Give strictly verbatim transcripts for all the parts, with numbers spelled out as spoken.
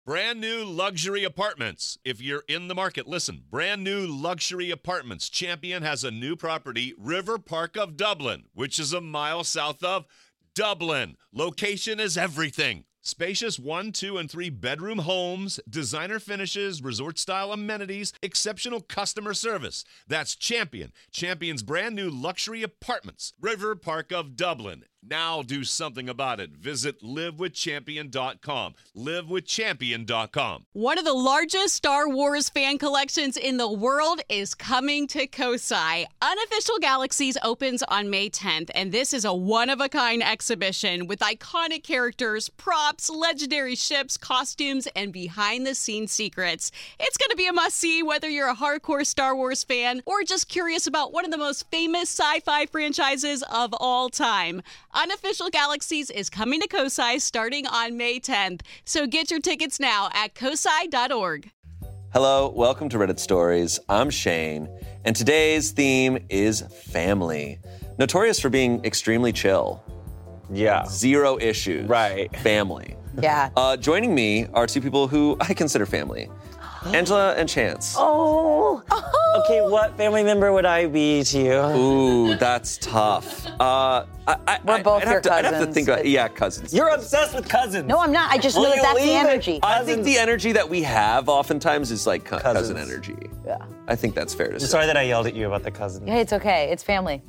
Brand new luxury apartments. If you're in the market, listen. Brand new luxury apartments. Champion has a new property, River Park of Dublin, which is a mile south of Dublin. Location is everything. Spacious one, two, and three bedroom homes, designer finishes, resort-style amenities, exceptional customer service. That's Champion. Champion's brand new luxury apartments. River Park of Dublin. Now do something about it. Visit live with champion dot com. live with champion dot com. One of the largest Star Wars fan collections in the world is coming to Kosai. Unofficial Galaxies opens on May tenth, and this is a one-of-a-kind exhibition with iconic characters, props, legendary ships, costumes, and behind-the-scenes secrets. It's going to be a must-see whether you're a hardcore Star Wars fan or just curious about one of the most famous sci-fi franchises of all time. Unofficial Galaxies is coming to Kosai starting on May tenth, so get your tickets now at kosai dot org. Hello, welcome to Reddit Stories. I'm Shane, and today's theme is family. Notorious for being extremely chill. Yeah. Zero issues. Right. Family. Yeah. Uh, joining me are two people who I consider family. Angela and Chance. Oh. oh. Okay, what family member would I be to you? Ooh, that's tough. Uh, I, I, We're both I'd your have to, I'd have to cousins. think about, yeah, cousins. You're obsessed with cousins. No, I'm not. I just Will know that you that's the leave it? energy. I think the energy that we have oftentimes is like co- cousin Cousins. energy. Yeah. I think that's fair to I'm say. sorry that I yelled at you about the cousins. Hey, it's okay. It's family.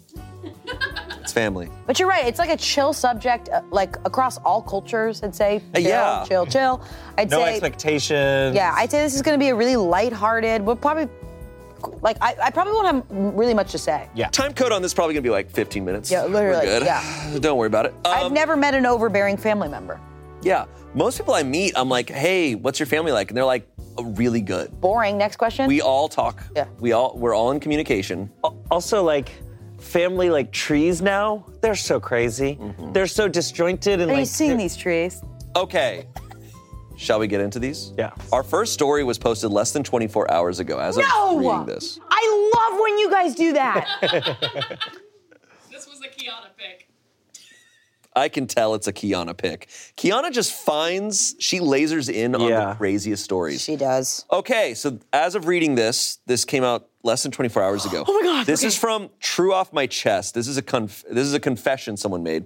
It's family. But you're right. It's like a chill subject, uh, like across all cultures, I'd say. Chill, yeah. Chill, chill. I'd No say. expectations. Yeah, I'd say this is going to be a really lighthearted. We'll probably, like, I, I probably won't have really much to say. Yeah. Time code on this is probably gonna be like fifteen minutes. Yeah, literally, We're good. yeah. Don't worry about it. I've Um, never met an overbearing family member. Yeah. Most people I meet, I'm like, hey, what's your family like? And they're like, oh, really good. Boring. Next question. We all talk. Yeah. We all, we're all in communication. Also, like, family like trees now, they're so crazy. Mm-hmm. They're so disjointed and Have like. you seen they're- these trees? Okay. Shall we get into these? Yeah. Our first story was posted less than twenty-four hours ago as No! of reading this. I love when you guys do that. This was a Kiana pick. I can tell it's a Kiana pick. Kiana just finds, she lasers in on Yeah. the craziest stories. She does. Okay, so as of reading this, this came out less than twenty-four hours ago. Oh my God, This okay. is from True Off My Chest. This is a conf- this is a confession someone made.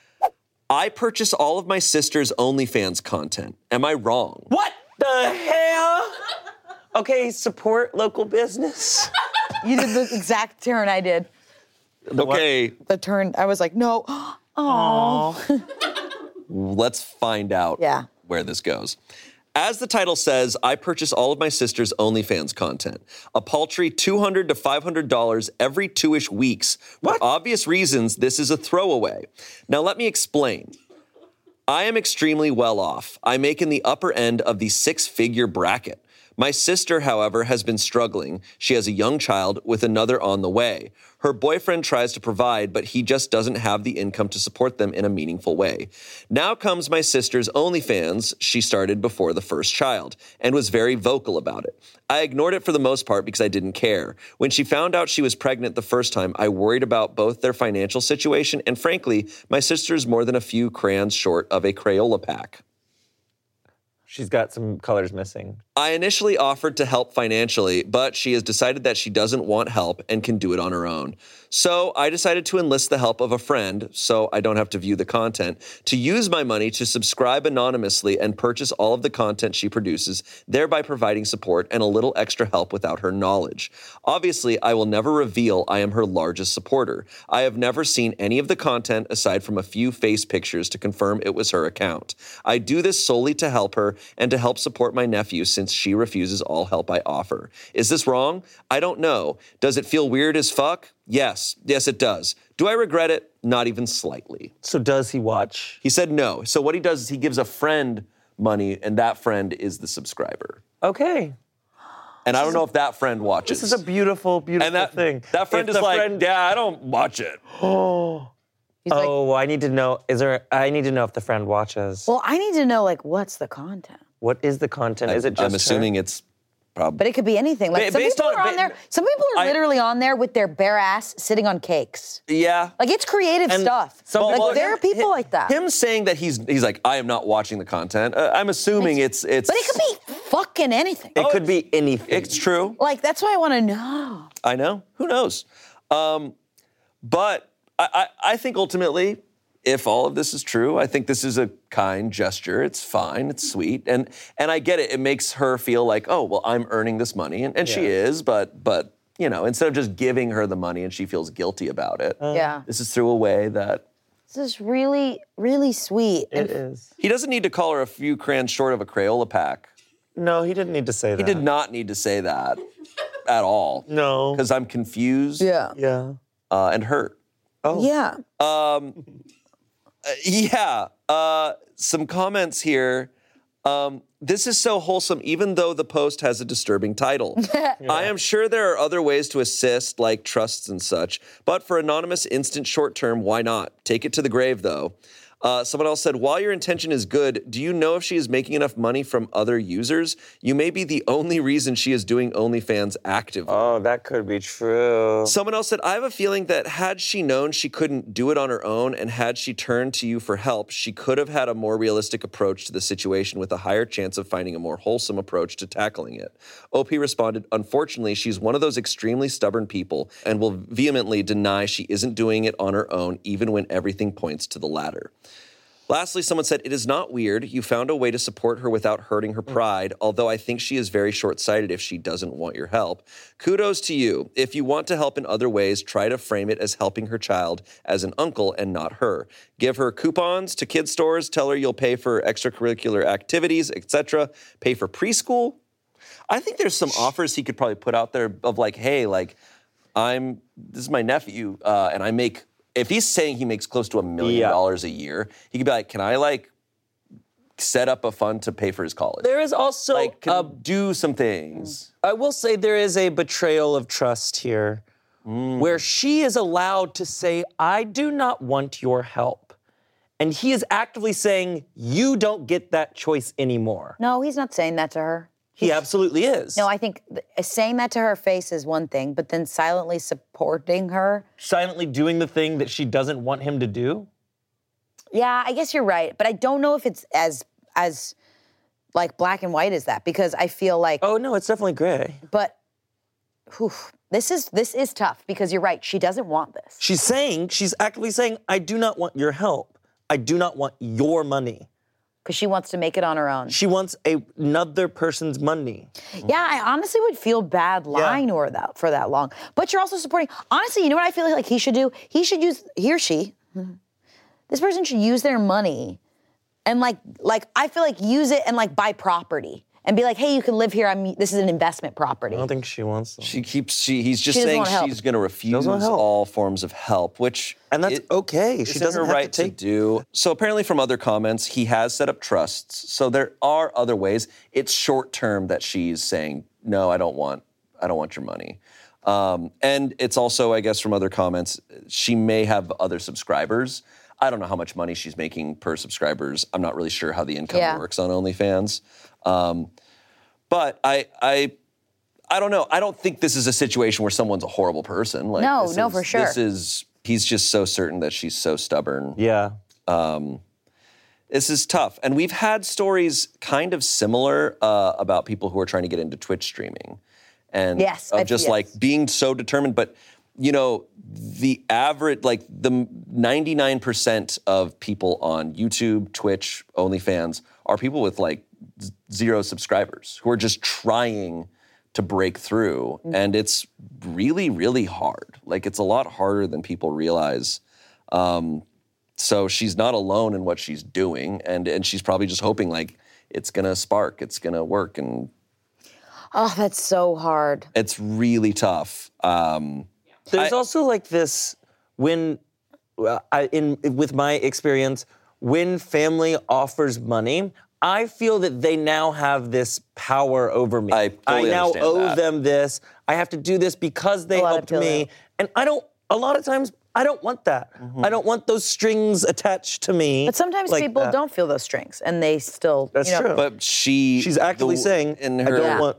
I purchase all of my sister's OnlyFans content. Am I wrong? What the hell? Okay, support local business. You did the exact turn I did. Okay, The turn, I was like, no. Oh. let's find out Yeah. where this goes. As the title says, I purchase all of my sister's OnlyFans content. A paltry two hundred dollars to five hundred dollars every two-ish weeks. What? For obvious reasons, this is a throwaway. Now let me explain. I am extremely well off. I make in the upper end of the six-figure bracket. My sister, however, has been struggling. She has a young child with another on the way. Her boyfriend tries to provide, but he just doesn't have the income to support them in a meaningful way. Now comes my sister's OnlyFans she started before the first child, and was very vocal about it. I ignored it for the most part because I didn't care. When she found out she was pregnant the first time, I worried about both their financial situation, and frankly, my sister's more than a few crayons short of a Crayola pack. She's got some colors missing. I initially offered to help financially, but she has decided that she doesn't want help and can do it on her own. So I decided to enlist the help of a friend, so I don't have to view the content, to use my money to subscribe anonymously and purchase all of the content she produces, thereby providing support and a little extra help without her knowledge. Obviously, I will never reveal I am her largest supporter. I have never seen any of the content aside from a few face pictures to confirm it was her account. I do this solely to help her and to help support my nephew since she refuses all help I offer. Is this wrong? I don't know. Does it feel weird as fuck? Yes. Yes, it does. Do I regret it? Not even slightly. So does he watch? He said no. So what he does is he gives a friend money, and that friend is the subscriber. Okay. And I don't know if that friend watches. This is a beautiful, beautiful and that, thing. that friend If is the like, friend- yeah, I don't watch it. Oh. He's like, Oh, I need to know. Is there? I need to know if the friend watches. well, I need to know, like, what's the content? What is the content? Is it just I'm assuming her? it's Probably. But it could be anything. Like Ba- some based people on- are on ba- there. Some people are I- literally on there with their bare ass sitting on cakes. Yeah. Like it's creative And stuff. some like people- there are people him, like that. Him saying that he's he's like, I am not watching the content. Uh, I'm assuming it's it's. But it could be fucking anything. It could be anything. It's true. Like that's why I want to know. I know. Who knows? Um, but I, I, I think ultimately, if all of this is true, I think this is a kind gesture. It's fine. It's sweet, and and I get it. It makes her feel like, oh, well, I'm earning this money, and, and she is. But but you know, instead of just giving her the money and she feels guilty about it, Yeah. this is through a way that This is really, really sweet. It is. he doesn't need to call her a few crayons short of a Crayola pack. No, he didn't need to say that. He did not need to say that at all. No. Because I'm confused Yeah. Yeah. uh, and hurt. Oh. Yeah. Yeah, uh, some comments here. Um, this is so wholesome, even though the post has a disturbing title. I am sure there are other ways to assist, like trusts and such, but for anonymous, instant, short term, why not? Take it to the grave, though. Uh, someone else said, while your intention is good, do you know if she is making enough money from other users? You may be the only reason she is doing OnlyFans actively. Oh, that could be true. Someone else said, I have a feeling that had she known she couldn't do it on her own and had she turned to you for help, she could have had a more realistic approach to the situation with a higher chance of finding a more wholesome approach to tackling it. O P responded, unfortunately, she's one of those extremely stubborn people and will vehemently deny she isn't doing it on her own, even when everything points to the latter. Lastly, someone said, it is not weird. You found a way to support her without hurting her pride, although I think she is very short-sighted if she doesn't want your help. Kudos to you. If you want to help in other ways, try to frame it as helping her child as an uncle and not her. Give her coupons to kid stores, tell her you'll pay for extracurricular activities, et cetera. Pay for preschool. I think there's some offers he could probably put out there of like, hey, like, I'm, this is my nephew, uh, and I make, if he's saying he makes close to a million Yeah. dollars a year, he could be like, can I like set up a fund to pay for his college? There is also, like, can uh, do some things. I will say there is a betrayal of trust here where she is allowed to say, I do not want your help. And he is actively saying, you don't get that choice anymore. No, he's not saying that to her. He absolutely is. No, I think th- saying that to her face is one thing, but then silently supporting her. Silently doing the thing that she doesn't want him to do. Yeah, I guess you're right, but I don't know if it's as as like black and white as that because I feel like. Oh no, it's definitely gray. But, whew, this is this is tough because you're right. She doesn't want this. She's saying, she's actively saying, I do not want your help. I do not want your money. Because she wants to make it on her own. She wants a, another person's money. Yeah, I honestly would feel bad lying to her that for that long. But you're also supporting. Honestly, you know what I feel like he should do? He should use he or she. This person should use their money, and like like I feel like use it and like buy property and be like, hey, you can live here. I'm. This is an investment property. I don't think she wants them. She keeps, she, he's just She doesn't saying want help. she's going to refuse Doesn't want help. all forms of help, which. And that's it- okay. She It's doesn't her have right to take. do. So apparently from other comments, he has set up trusts. So there are other ways. It's short term that she's saying, no, I don't want, I don't want your money. Um, and it's also, I guess, from other comments, she may have other subscribers. I don't know how much money she's making per subscribers. I'm not really sure how the income Yeah. works on OnlyFans. Um, but I, I, I don't know. I don't think this is a situation where someone's a horrible person. Like, No, this no, is- for sure. This is, he's just so certain that she's so stubborn. Yeah. This is tough. And we've had stories kind of similar uh, about people who are trying to get into Twitch streaming. And Yes, of I've- just yes. like being so determined. But, you know, the average, like the ninety-nine percent of people on YouTube, Twitch, OnlyFans are people with like z- zero subscribers who are just trying to break through. Mm. And it's really, really hard. Like it's a lot harder than people realize. Um, So she's not alone in what she's doing, and and she's probably just hoping like it's gonna spark, it's gonna work, and Oh, that's so hard. it's really tough. Um, There's I- also like this when, uh, I, in with my experience, when family offers money, I feel that they now have this power over me. I fully now understand owe that. them this. I have to do this because they A lot of helped people me, do. and I don't. A lot of times, I don't want that. Mm-hmm. I don't want those strings attached to me. But sometimes like people that. don't feel those strings and they still. That's you know, true. but she, She's actively the- saying, in I her, don't Yeah. want.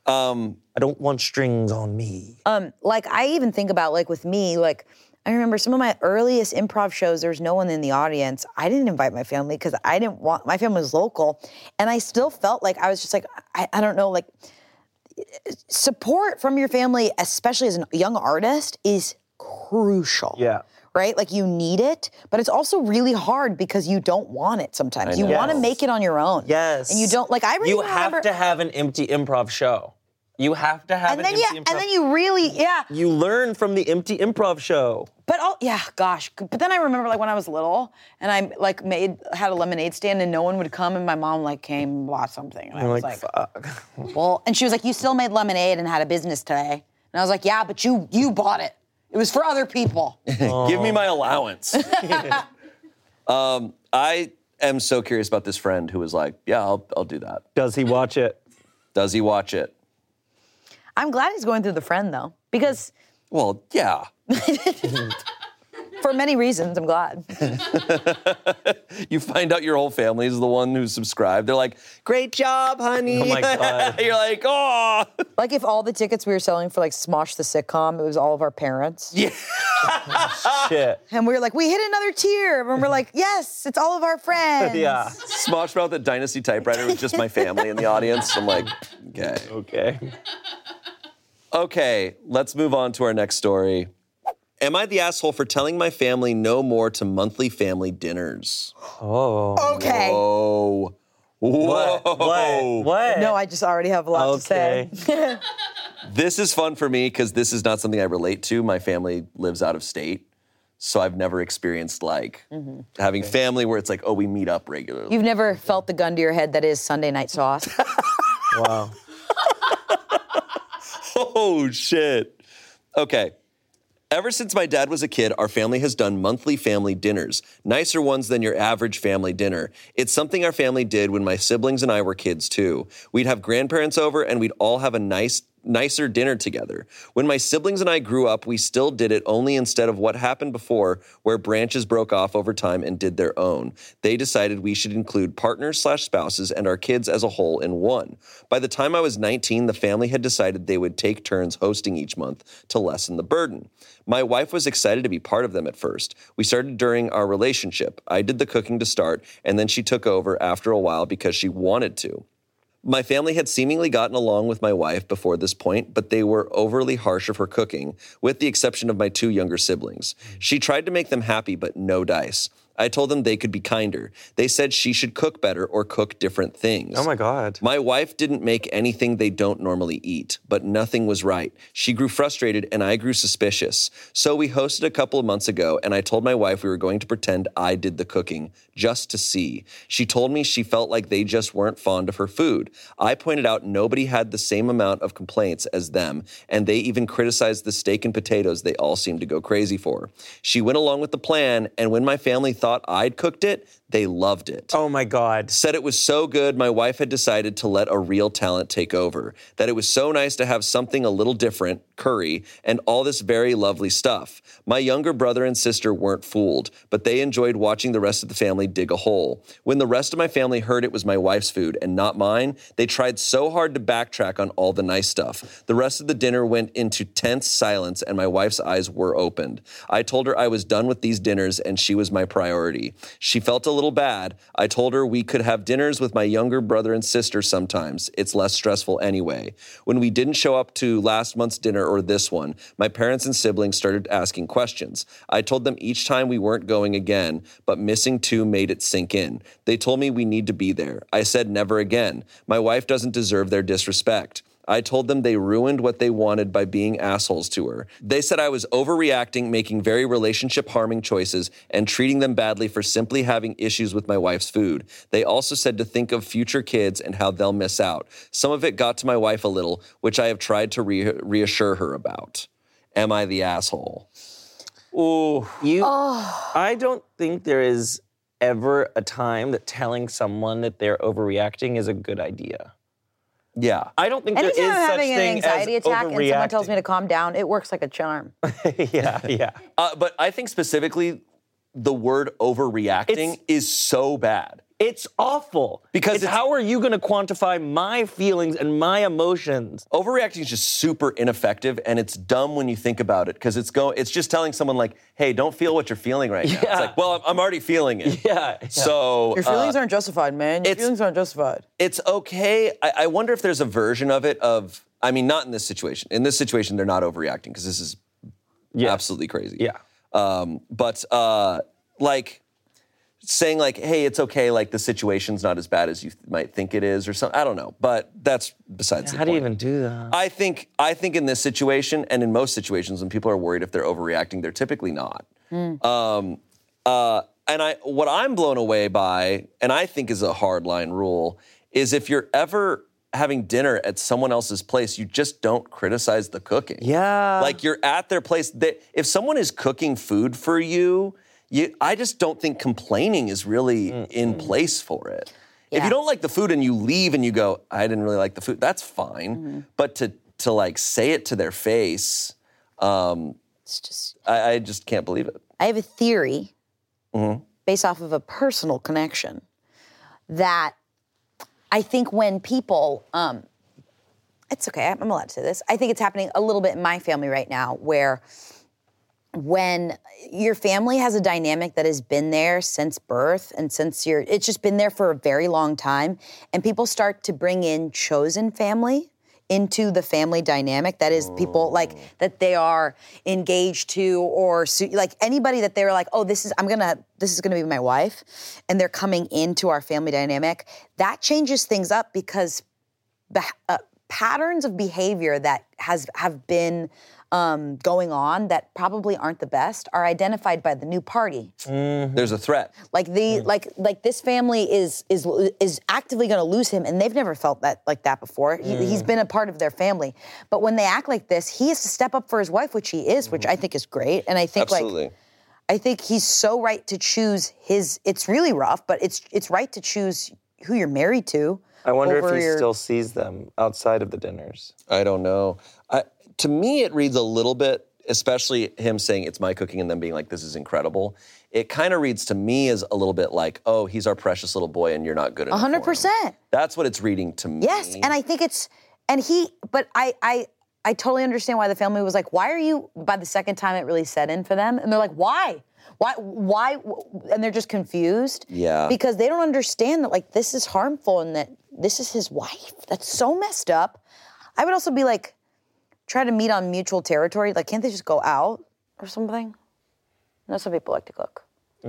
Um, I don't want strings on me. Um, like I even think about like with me, like I remember some of my earliest improv shows, there was no one in the audience. I didn't invite my family because I didn't want, my family was local. And I still felt like I was just like, I, I don't know, like support from your family, especially as a young artist, is crucial. Yeah. Right? Like you need it, but it's also really hard because you don't want it sometimes. You know. want to Yes. make it on your own. Yes. And you don't, like I really You remember, have to have an empty improv show. You have to have and an then empty yeah, improv and then you really, yeah. You learn from the empty improv show. But oh yeah, gosh. But then I remember like when I was little and I like made had a lemonade stand and no one would come and my mom like came and bought something and I I'm was like, like, fuck. well, and she was like, you still made lemonade and had a business today. And I was like, yeah, but you you bought it. It was for other people. Give me my allowance. um, I am so curious about this friend who was like, yeah, I'll, I'll do that. Does he watch it? Does he watch it? I'm glad he's going through the friend though, because Well, yeah. for many reasons, I'm glad. You find out your whole family is the one who subscribed. They're like, great job, honey. Oh my God. You're like, oh. Like if all the tickets we were selling for like Smosh the sitcom, it was all of our parents. Yeah. Shit. And we were like, we hit another tier. And we're like, yes, it's all of our friends. Yeah. Smosh Mouth at Dynasty Typewriter was just my family in the audience. I'm like, okay. Okay. Okay, let's move on to our next story. Am I the asshole for telling my family no more to monthly family dinners? Oh. Okay. Whoa. Whoa. What? What? What? No, I just already have a lot Okay. to say. This is fun for me because this is not something I relate to. My family lives out of state. So I've never experienced like Mm-hmm. having family where it's like, oh, we meet up regularly. You've never felt the gun to your head that is Sunday night sauce. Wow. Oh, shit. Okay. Ever since my dad was a kid, our family has done monthly family dinners, nicer ones than your average family dinner. It's something our family did when my siblings and I were kids, too. We'd have grandparents over and we'd all have a nice, nicer dinner together. When my siblings and I grew up, we still did it only instead of what happened before, where branches broke off over time and did their own. They decided we should include partners slash spouses and our kids as a whole in one. By the time I was nineteen, the family had decided they would take turns hosting each month to lessen the burden. My wife was excited to be part of them at first. We started during our relationship. I did the cooking to start, and then she took over after a while because she wanted to. My family had seemingly gotten along with my wife before this point, but they were overly harsh of her cooking, with the exception of my two younger siblings. She tried to make them happy, but no dice. I told them they could be kinder. They said she should cook better or cook different things. Oh my God. My wife didn't make anything they don't normally eat, but nothing was right. She grew frustrated and I grew suspicious. So we hosted a couple of months ago and I told my wife we were going to pretend I did the cooking, just to see. She told me she felt like they just weren't fond of her food. I pointed out nobody had the same amount of complaints as them, and they even criticized the steak and potatoes they all seemed to go crazy for. She went along with the plan, and when my family thought I'd cooked it, they loved it. Oh my God. Said it was so good, my wife had decided to let a real talent take over. That it was so nice to have something a little different, curry, and all this very lovely stuff. My younger brother and sister weren't fooled, but they enjoyed watching the rest of the family dig a hole. When the rest of my family heard it was my wife's food and not mine, they tried so hard to backtrack on all the nice stuff. The rest of the dinner went into tense silence and my wife's eyes were opened. I told her I was done with these dinners and she was my priority. She felt a little bad. I told her we could have dinners with my younger brother and sister sometimes. It's less stressful anyway. When we didn't show up to last month's dinner or this one, my parents and siblings started asking questions. I told them each time we weren't going again, but missing two made it sink in. They told me we need to be there. I said never again. My wife doesn't deserve their disrespect. I told them they ruined what they wanted by being assholes to her. They said I was overreacting, making very relationship-harming choices, and treating them badly for simply having issues with my wife's food. They also said to think of future kids and how they'll miss out. Some of it got to my wife a little, which I have tried to re- reassure her about. Am I the asshole? Ooh. You, I don't think there is ever a time that telling someone that they're overreacting is a good idea. Yeah. I don't think Anytime there is I'm such having an thing anxiety as attack and someone tells me overreacting. to calm down, it works like a charm. yeah, yeah. Uh, but I think specifically the word overreacting It's- is so bad. It's awful. Because it's, it's- how are you going to quantify my feelings and my emotions? Overreacting is just super ineffective, and it's dumb when you think about it, because it's go. It's just telling someone like, "Hey, don't feel what you're feeling right now." Yeah. It's like, well, I'm, I'm already feeling it. Yeah. yeah. So Your feelings uh, aren't justified, man. Your it's- feelings aren't justified. it's okay. I, I wonder if there's a version of it of. I mean, not in this situation. In this situation, they're not overreacting because this is Yes. absolutely crazy. Yeah. Um, but uh, like saying like, hey, it's okay, like the situation's not as bad as you th- might think it is or something. I don't know. But that's besides the How do you point. even do that? I think I think in this situation and in most situations when people are worried if they're overreacting, they're typically not. Um, uh, and I what I'm blown away by, and I think is a hard line rule, is if you're ever having dinner at someone else's place, you just don't criticize the cooking. Yeah. Like you're at their place. They, if someone is cooking food for you, you, I just don't think complaining is really in place for it. If Yeah. you don't like the food and you leave and you go, I didn't really like the food, that's fine. But to to like say it to their face, um, It's just. I, I just can't believe it. I have a theory Mm-hmm. based off of a personal connection that I think when people, um, it's okay, I'm allowed to say this. I think it's happening a little bit in my family right now where when your family has a dynamic that has been there since birth and since you're, it's just been there for a very long time, and people start to bring in chosen family into the family dynamic. That is people like that they are engaged to, or su- like anybody that they're like, oh, this is, I'm gonna, this is gonna be my wife, and they're coming into our family dynamic. That changes things up because the uh, patterns of behavior that has have been um, going on that probably aren't the best are identified by the new party. There's a threat. Like the like like this family is is is actively going to lose him, and they've never felt that like that before. He, he's been a part of their family, but when they act like this, he has to step up for his wife, which he is, which I think is great. And I think Absolutely. like I think he's so right to choose his. It's really rough, but it's it's right to choose who you're married to. I wonder if over he your- still sees them outside of the dinners. I don't know. I, to me, it reads a little bit, especially him saying it's my cooking and then being like, this is incredible. It kind of reads to me as a little bit like, oh, he's our precious little boy and you're not good enough. A hundred for him. percent. That's what it's reading to me. Yes, and I think it's, and he, but I, I, I totally understand why the family was like, why are you? By the second time, it really set in for them, and they're like, why, why, why? And they're just confused. Yeah. Because they don't understand that like this is harmful and that this is his wife. That's so messed up. I would also be like, try to meet on mutual territory. Like, can't they just go out or something? I know some people like to cook.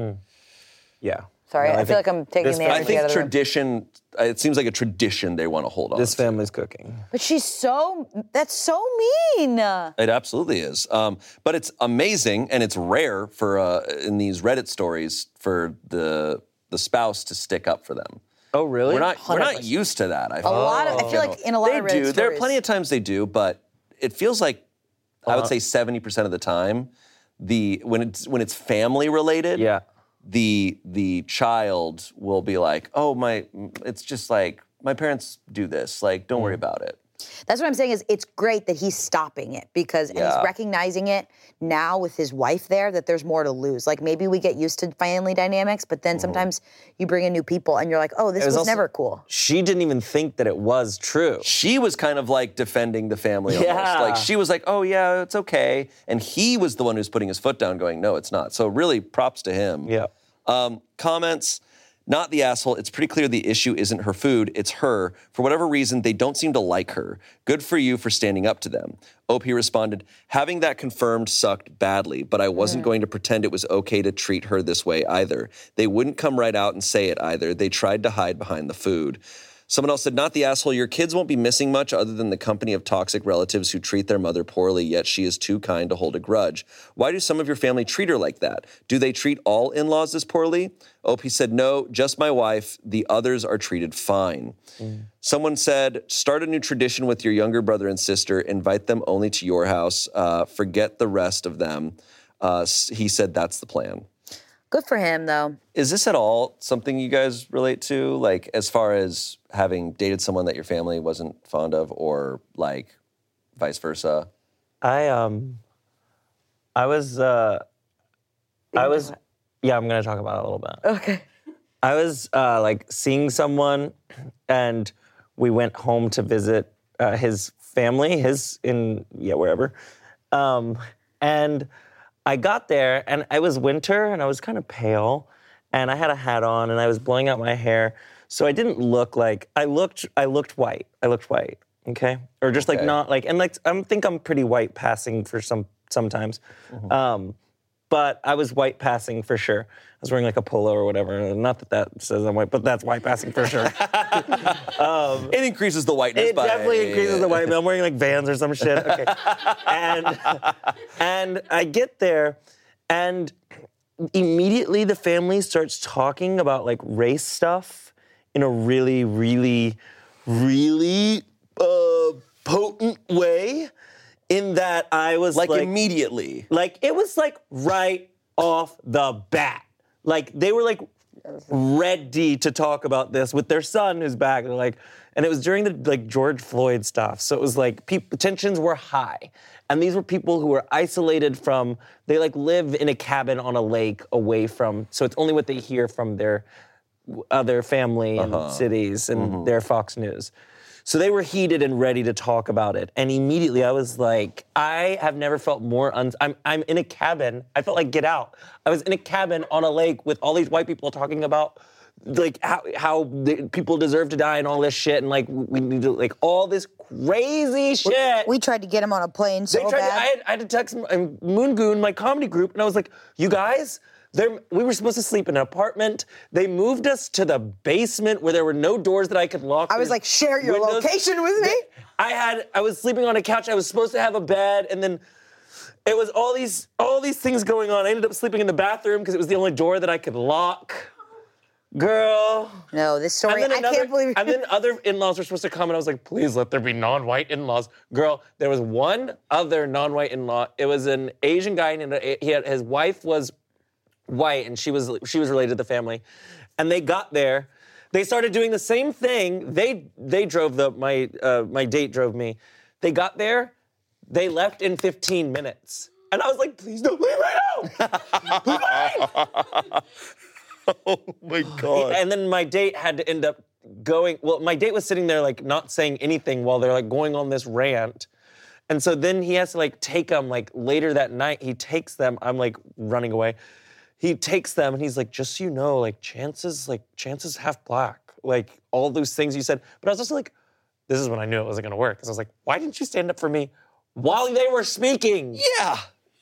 Yeah. Sorry, No, I, feel think like I'm taking this the fa- I energy think out of the room. tradition, it seems like a tradition they want to hold on This to. family's cooking. But she's so, that's so mean. It absolutely is. Um, but it's amazing and it's rare for uh, in these Reddit stories for the the spouse to stick up for them. Oh, really? We're not we're one hundred not percent. used to that. I A feel. lot of, I feel like in a lot They of Reddit do. There are stories- plenty of times they do, but it feels like I would say seventy percent of the time, the when it's when it's family related, Yeah. the the child will be like, oh my, it's just like my parents do this. Like, don't worry about it. That's what I'm saying is it's great that he's stopping it because and Yeah. he's recognizing it now with his wife there that there's more to lose. Like maybe we get used to family dynamics, but then sometimes you bring in new people and you're like, oh, this It was, was also- never cool. She didn't even think that it was true. She was kind of like defending the family almost. Yeah. Like she was like, oh yeah, it's okay. And he was the one who's putting his foot down going, no, it's not. So really props to him. Yeah. Um, comments, not the asshole. It's pretty clear the issue isn't her food, it's her. For whatever reason, they don't seem to like her. Good for you for standing up to them. O P responded, having that confirmed sucked badly, but I wasn't going to pretend it was okay to treat her this way either. They wouldn't come right out and say it either. They tried to hide behind the food. Someone else said, not the asshole. Your kids won't be missing much other than the company of toxic relatives who treat their mother poorly, yet she is too kind to hold a grudge. Why do some of your family treat her like that? Do they treat all in-laws this poorly? O P said, no, just my wife. The others are treated fine. Mm. Someone said, start a new tradition with your younger brother and sister. Invite them only to your house. Uh, forget the rest of them. Uh, he said, that's the plan. Good for him though. Is this at all something you guys relate to? Like, as far as having dated someone that your family wasn't fond of, or like vice versa? I um I was uh I was yeah, I'm gonna talk about it a little bit. Okay. I was uh, like seeing someone, and we went home to visit uh, his family, his in yeah wherever, um, and I got there, and it was winter, and I was kind of pale, and I had a hat on, and I was blowing out my hair, so I didn't look like I looked. I looked white. I looked white. Okay, or just like Okay. not like, and like I think I'm pretty white passing for some sometimes. Mm-hmm. Um, But I was white passing for sure. I was wearing like a polo or whatever. Not that that says I'm white, but that's white passing for sure. It increases the whiteness It by... definitely increases the white. I'm wearing like Vans or some shit. Okay. and and I get there, and immediately the family starts talking about like race stuff in a really, really, really uh, potent way. In that I was Like, like immediately. Like, it was, like, right off the bat. Like, they were, like, ready to talk about this with their son who's back. They're like, and it was during the, like, George Floyd stuff. So it was, like, peop- tensions were high. And these were people who were isolated from, they, like, live in a cabin on a lake away from, so it's only what they hear from their other family and Uh-huh. cities and Mm-hmm. their Fox News. So they were heated and ready to talk about it. And immediately I was like, I have never felt more, un- I'm, I'm in a cabin. I felt like Get Out. I was in a cabin on a lake with all these white people talking about like how, how the people deserve to die and all this shit. And like, we need to, like all this crazy shit. We tried to get him on a plane so They tried to- bad. I, had, I had to text um, Moon Goon, my comedy group, and I was like, you guys, they're- we were supposed to sleep in an apartment. They moved us to the basement where there were no doors that I could lock. I was There's like, share your windows. location with me. I had, I was sleeping on a couch. I was supposed to have a bed, and then it was all these, all these things going on. I ended up sleeping in the bathroom because it was the only door that I could lock. Girl. No, this story, And then I another- can't believe And then other in-laws were supposed to come, and I was like, please let there be non-white in-laws. Girl, there was one other non-white in-law. It was an Asian guy, and he had, his wife was white, and she was she was related to the family. And they got there. They started doing the same thing. They they drove the my uh, my date drove me. They got there. They left in fifteen minutes, and I was like, please don't leave right now. Please don't leave. Oh my God. And then my date had to end up going, well, my date was sitting there like not saying anything while they're like going on this rant. And so then he has to like take them like later that night, he takes them, I'm like running away. He takes them and he's like, just so you know, like chances, like chances half black. Like all those things you said. But I was just like, this is when I knew it wasn't gonna work. Because I was like, why didn't you stand up for me while they were speaking? Yeah.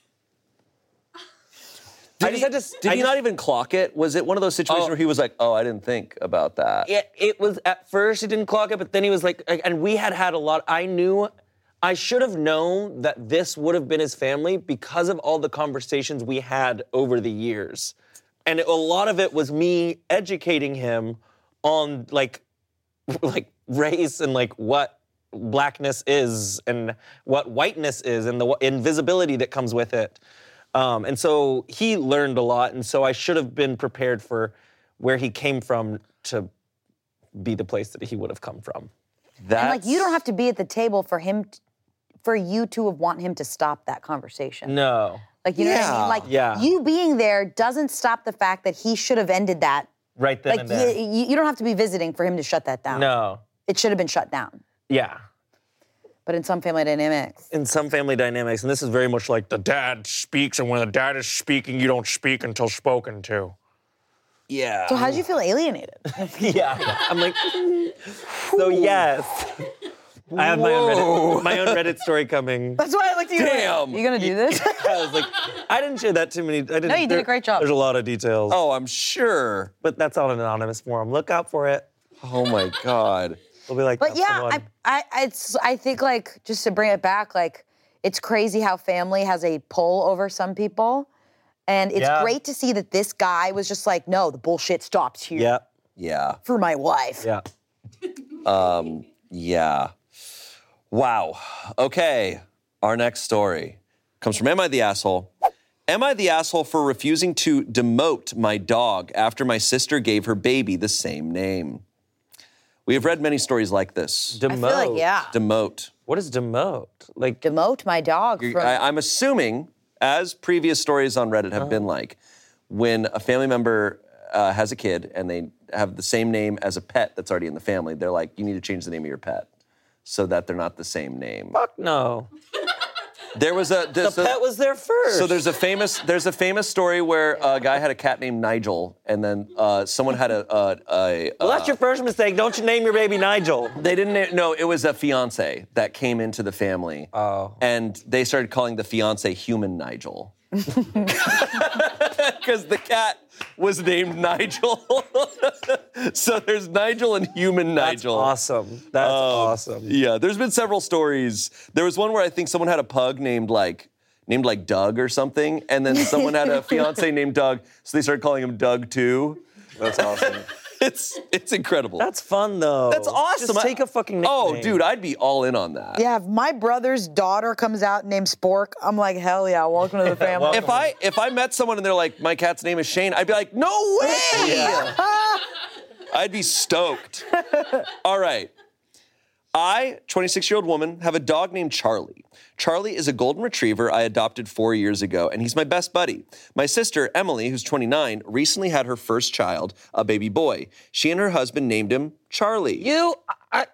I Did, just he, had to, did I he just- not even clock it? Was it one of those situations Oh. where he was like, oh, I didn't think about that? It, it was, at first he didn't clock it, but then he was like, and we had had a lot, I knew, I should have known that this would have been his family because of all the conversations we had over the years. And it, a lot of it was me educating him on like, like race and like what blackness is and what whiteness is and the wh- invisibility that comes with it. Um, and so he learned a lot, and so I should have been prepared for where he came from to be the place that he would have come from. That's, And like, you don't have to be at the table for him, t- for you to have want him to stop that conversation. No. Like, you know what I Yeah. mean? Like, Yeah. you being there doesn't stop the fact that he should have ended that. Right then Like, and there. you, you don't have to be visiting for him to shut that down. No. It should have been shut down. Yeah. But in some family dynamics, In some family dynamics, and this is very much like the dad speaks, and when the dad is speaking, you don't speak until spoken to. Yeah. so how did you feel alienated? Yeah. I'm like, so yes. I have my own, Reddit, my own Reddit story coming. That's why I looked at you. Damn. Like, you gonna do this? I was like, I didn't share that too many. I didn't, No, you did a great job. There's a lot of details. Oh, I'm sure. But that's on an anonymous forum. Look out for it. Oh my God. We'll be like, But that's yeah, the one. I, I, it's, I think like just to bring it back, like it's crazy how family has a pull over some people, and it's Yeah. great to see that this guy was just like, no, the bullshit stops here Yeah. Yeah. for my wife. Yeah. Um, yeah. Wow. Okay. Our next story comes from Am I the Asshole? Am I the asshole for refusing to demote my dog after my sister gave her baby the same name? We have read many stories like this. Demote. I feel like yeah, Demote. What is demote? Like, demote my dog from. I, I'm assuming, as previous stories on Reddit have been like, when a family member uh, has a kid and they have the same name as a pet that's already in the family, they're like, you need to change the name of your pet so that they're not the same name. Fuck no. There was a The so, pet was there first. So there's a famous there's a famous story where a guy had a cat named Nigel, and then uh, someone had a a, a, a Well, that's your first mistake. Don't you name your baby Nigel. They didn't know it was a fiance that came into the family. Oh. And they started calling the fiance Human Nigel. Because the cat was named Nigel. So there's Nigel and Human That's Nigel. awesome. That's awesome. Yeah, there's been several stories. There was one where I think someone had a pug named like named like Doug or something, and then someone had a fiance named Doug, so they started calling him Doug too. That's awesome. It's it's incredible. That's fun though. That's awesome. Just take a fucking nickname. Oh, dude, I'd be all in on that. Yeah, if my brother's daughter comes out named Spork, I'm like, hell yeah, welcome to the family. If I if I met someone and they're like, my cat's name is Shane, I'd be like, no way! I'd be stoked. All right. I, twenty-six-year-old woman, have a dog named Charlie. Charlie is a golden retriever I adopted four years ago, and he's my best buddy. My sister, Emily, who's twenty-nine, recently had her first child, a baby boy. She and her husband named him Charlie. You, I,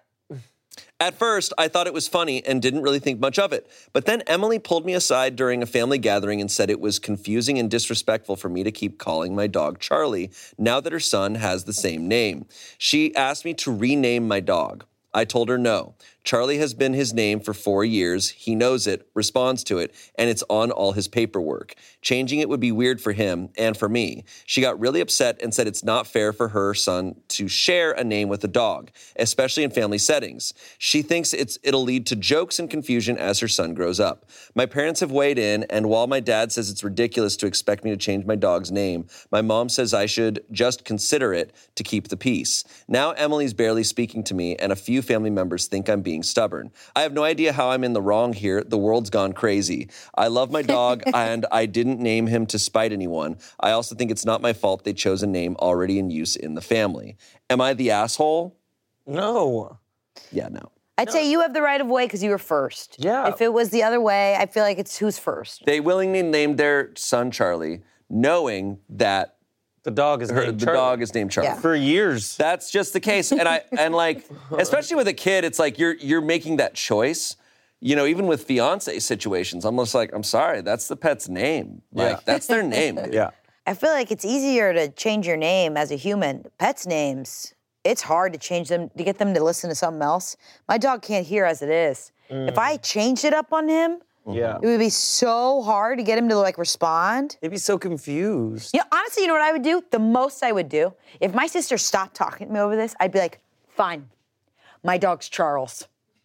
At first, I thought it was funny and didn't really think much of it. But then Emily pulled me aside during a family gathering and said it was confusing and disrespectful for me to keep calling my dog Charlie now that her son has the same name. She asked me to rename my dog. I told her no. Charlie has been his name for four years. He knows it, responds to it, and it's on all his paperwork. Changing it would be weird for him and for me. She got really upset and said it's not fair for her son to share a name with a dog, especially in family settings. She thinks it's it'll lead to jokes and confusion as her son grows up. My parents have weighed in, and while my dad says it's ridiculous to expect me to change my dog's name, my mom says I should just consider it to keep the peace. Now Emily's barely speaking to me, and a few family members think I'm being stubborn. I have no idea how I'm in the wrong here. The world's gone crazy. I love my dog, and I didn't name him to spite anyone. I also think it's not my fault they chose a name already in use in the family. Am I the asshole? no. Yeah, no. I'd say you have the right of way because you were first. Yeah. If it was the other way, I feel like it's who's first. They willingly named their son Charlie, knowing that The dog is her, named the Charlie. dog is named Charlie. Yeah. For years. That's just the case. And I and like, especially with a kid, it's like you're you're making that choice. You know, even with fiance situations, I'm just like, I'm sorry, that's the pet's name. Like, Yeah. that's their name, dude. Yeah. I feel like it's easier to change your name as a human. Pets' names, it's hard to change them, to get them to listen to something else. My dog can't hear as it is. If I changed it up on him, Yeah. it would be so hard to get him to like respond. They'd be so confused. You know, honestly, you know what I would do? The most I would do, if my sister stopped talking to me over this, I'd be like, fine, my dog's Charles.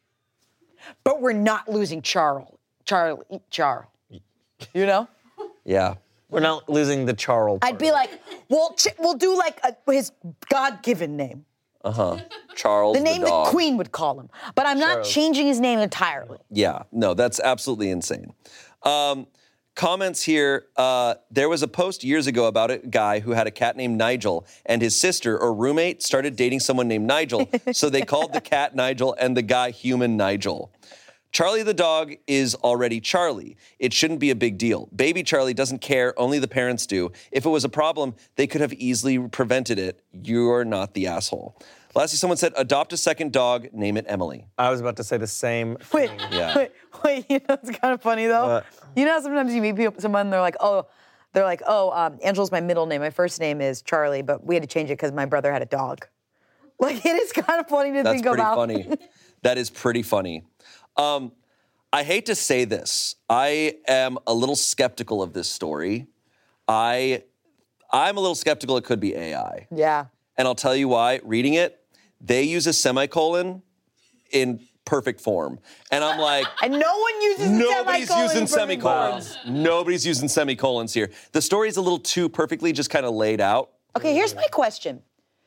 But we're not losing Charles. Charlie, Charles. You know? Yeah. We're not losing the Charles. I'd be like, we'll, ch- we'll do like a, his God-given name. Uh-huh. Charles The name the dog. the Queen would call him. But I'm not Charles. changing his name entirely. Yeah, no, that's absolutely insane. Um, comments here. Uh, there was a post years ago about a guy who had a cat named Nigel, and his sister or roommate started dating someone named Nigel, so they called the cat Nigel and the guy Human Nigel. Charlie the dog is already Charlie. It shouldn't be a big deal. Baby Charlie doesn't care, only the parents do. If it was a problem, they could have easily prevented it. You're not the asshole. Lastly, someone said, adopt a second dog, name it Emily. I was about to say the same Wait, thing. Yeah. wait, wait, you know, it's kind of funny though. What? You know how sometimes you meet people, someone, they're like, oh, they're like, oh, um, Angela's my middle name. My first name is Charlie, but we had to change it because my brother had a dog. Like, it is kind of funny to That's think pretty about. funny. That is pretty funny. Um, I hate to say this. I am a little skeptical of this story. I, I'm a little skeptical it could be A I. Yeah. And I'll tell you why. Reading it, they use a semicolon in perfect form. And I'm like, And no one uses nobody's semicolon using in perfect semicolons. form. Nobody's using semicolons here. The story's a little too perfectly just kind of laid out. Okay, here's my question.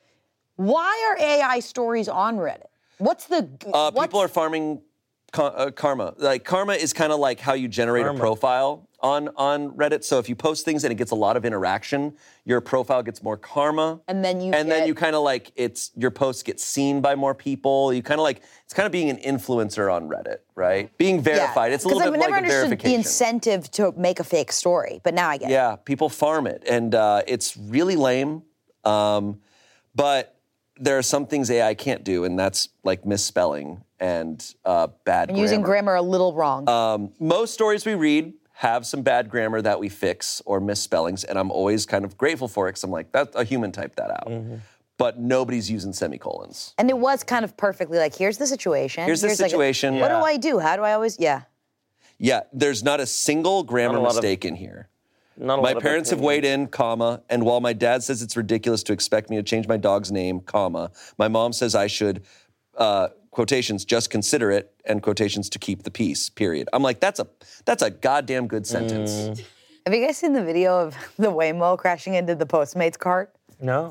Why are A I stories on Reddit? What's the... Uh, what's, people are farming ka- uh, karma. Like karma is kind of like how you generate Karma. a profile on on Reddit. So if you post things and it gets a lot of interaction, your profile gets more karma. And then you and then get- you kind of like it's your posts get seen by more people. You kind of like it's kind of being an influencer on Reddit, right? Being verified. It's a little bit Because I've like never a understood verification. the incentive to make a fake story, but now I get it. Yeah, people farm it, and uh, it's really lame. Um, but there are some things A I can't do, and that's like misspelling and uh, bad And grammar. using grammar a little wrong. Um, most stories we read have some bad grammar that we fix or misspellings, and I'm always kind of grateful for it because I'm like, that a human typed that out. Mm-hmm. But nobody's using semicolons. And it was kind of perfectly like, here's the situation. Here's the like a- situation. what Yeah. do I do? How do I always, yeah. Yeah, there's not a single grammar Not a lot of- mistake in here. Not a My lot of parents have opinions. weighed in, comma, and while my dad says it's ridiculous to expect me to change my dog's name, comma, my mom says I should, uh, quotations, just consider it, and quotations to keep the peace, period. I'm like, that's a that's a goddamn good sentence. Mm. Have you guys seen the video of the Waymo crashing into the Postmates cart? No.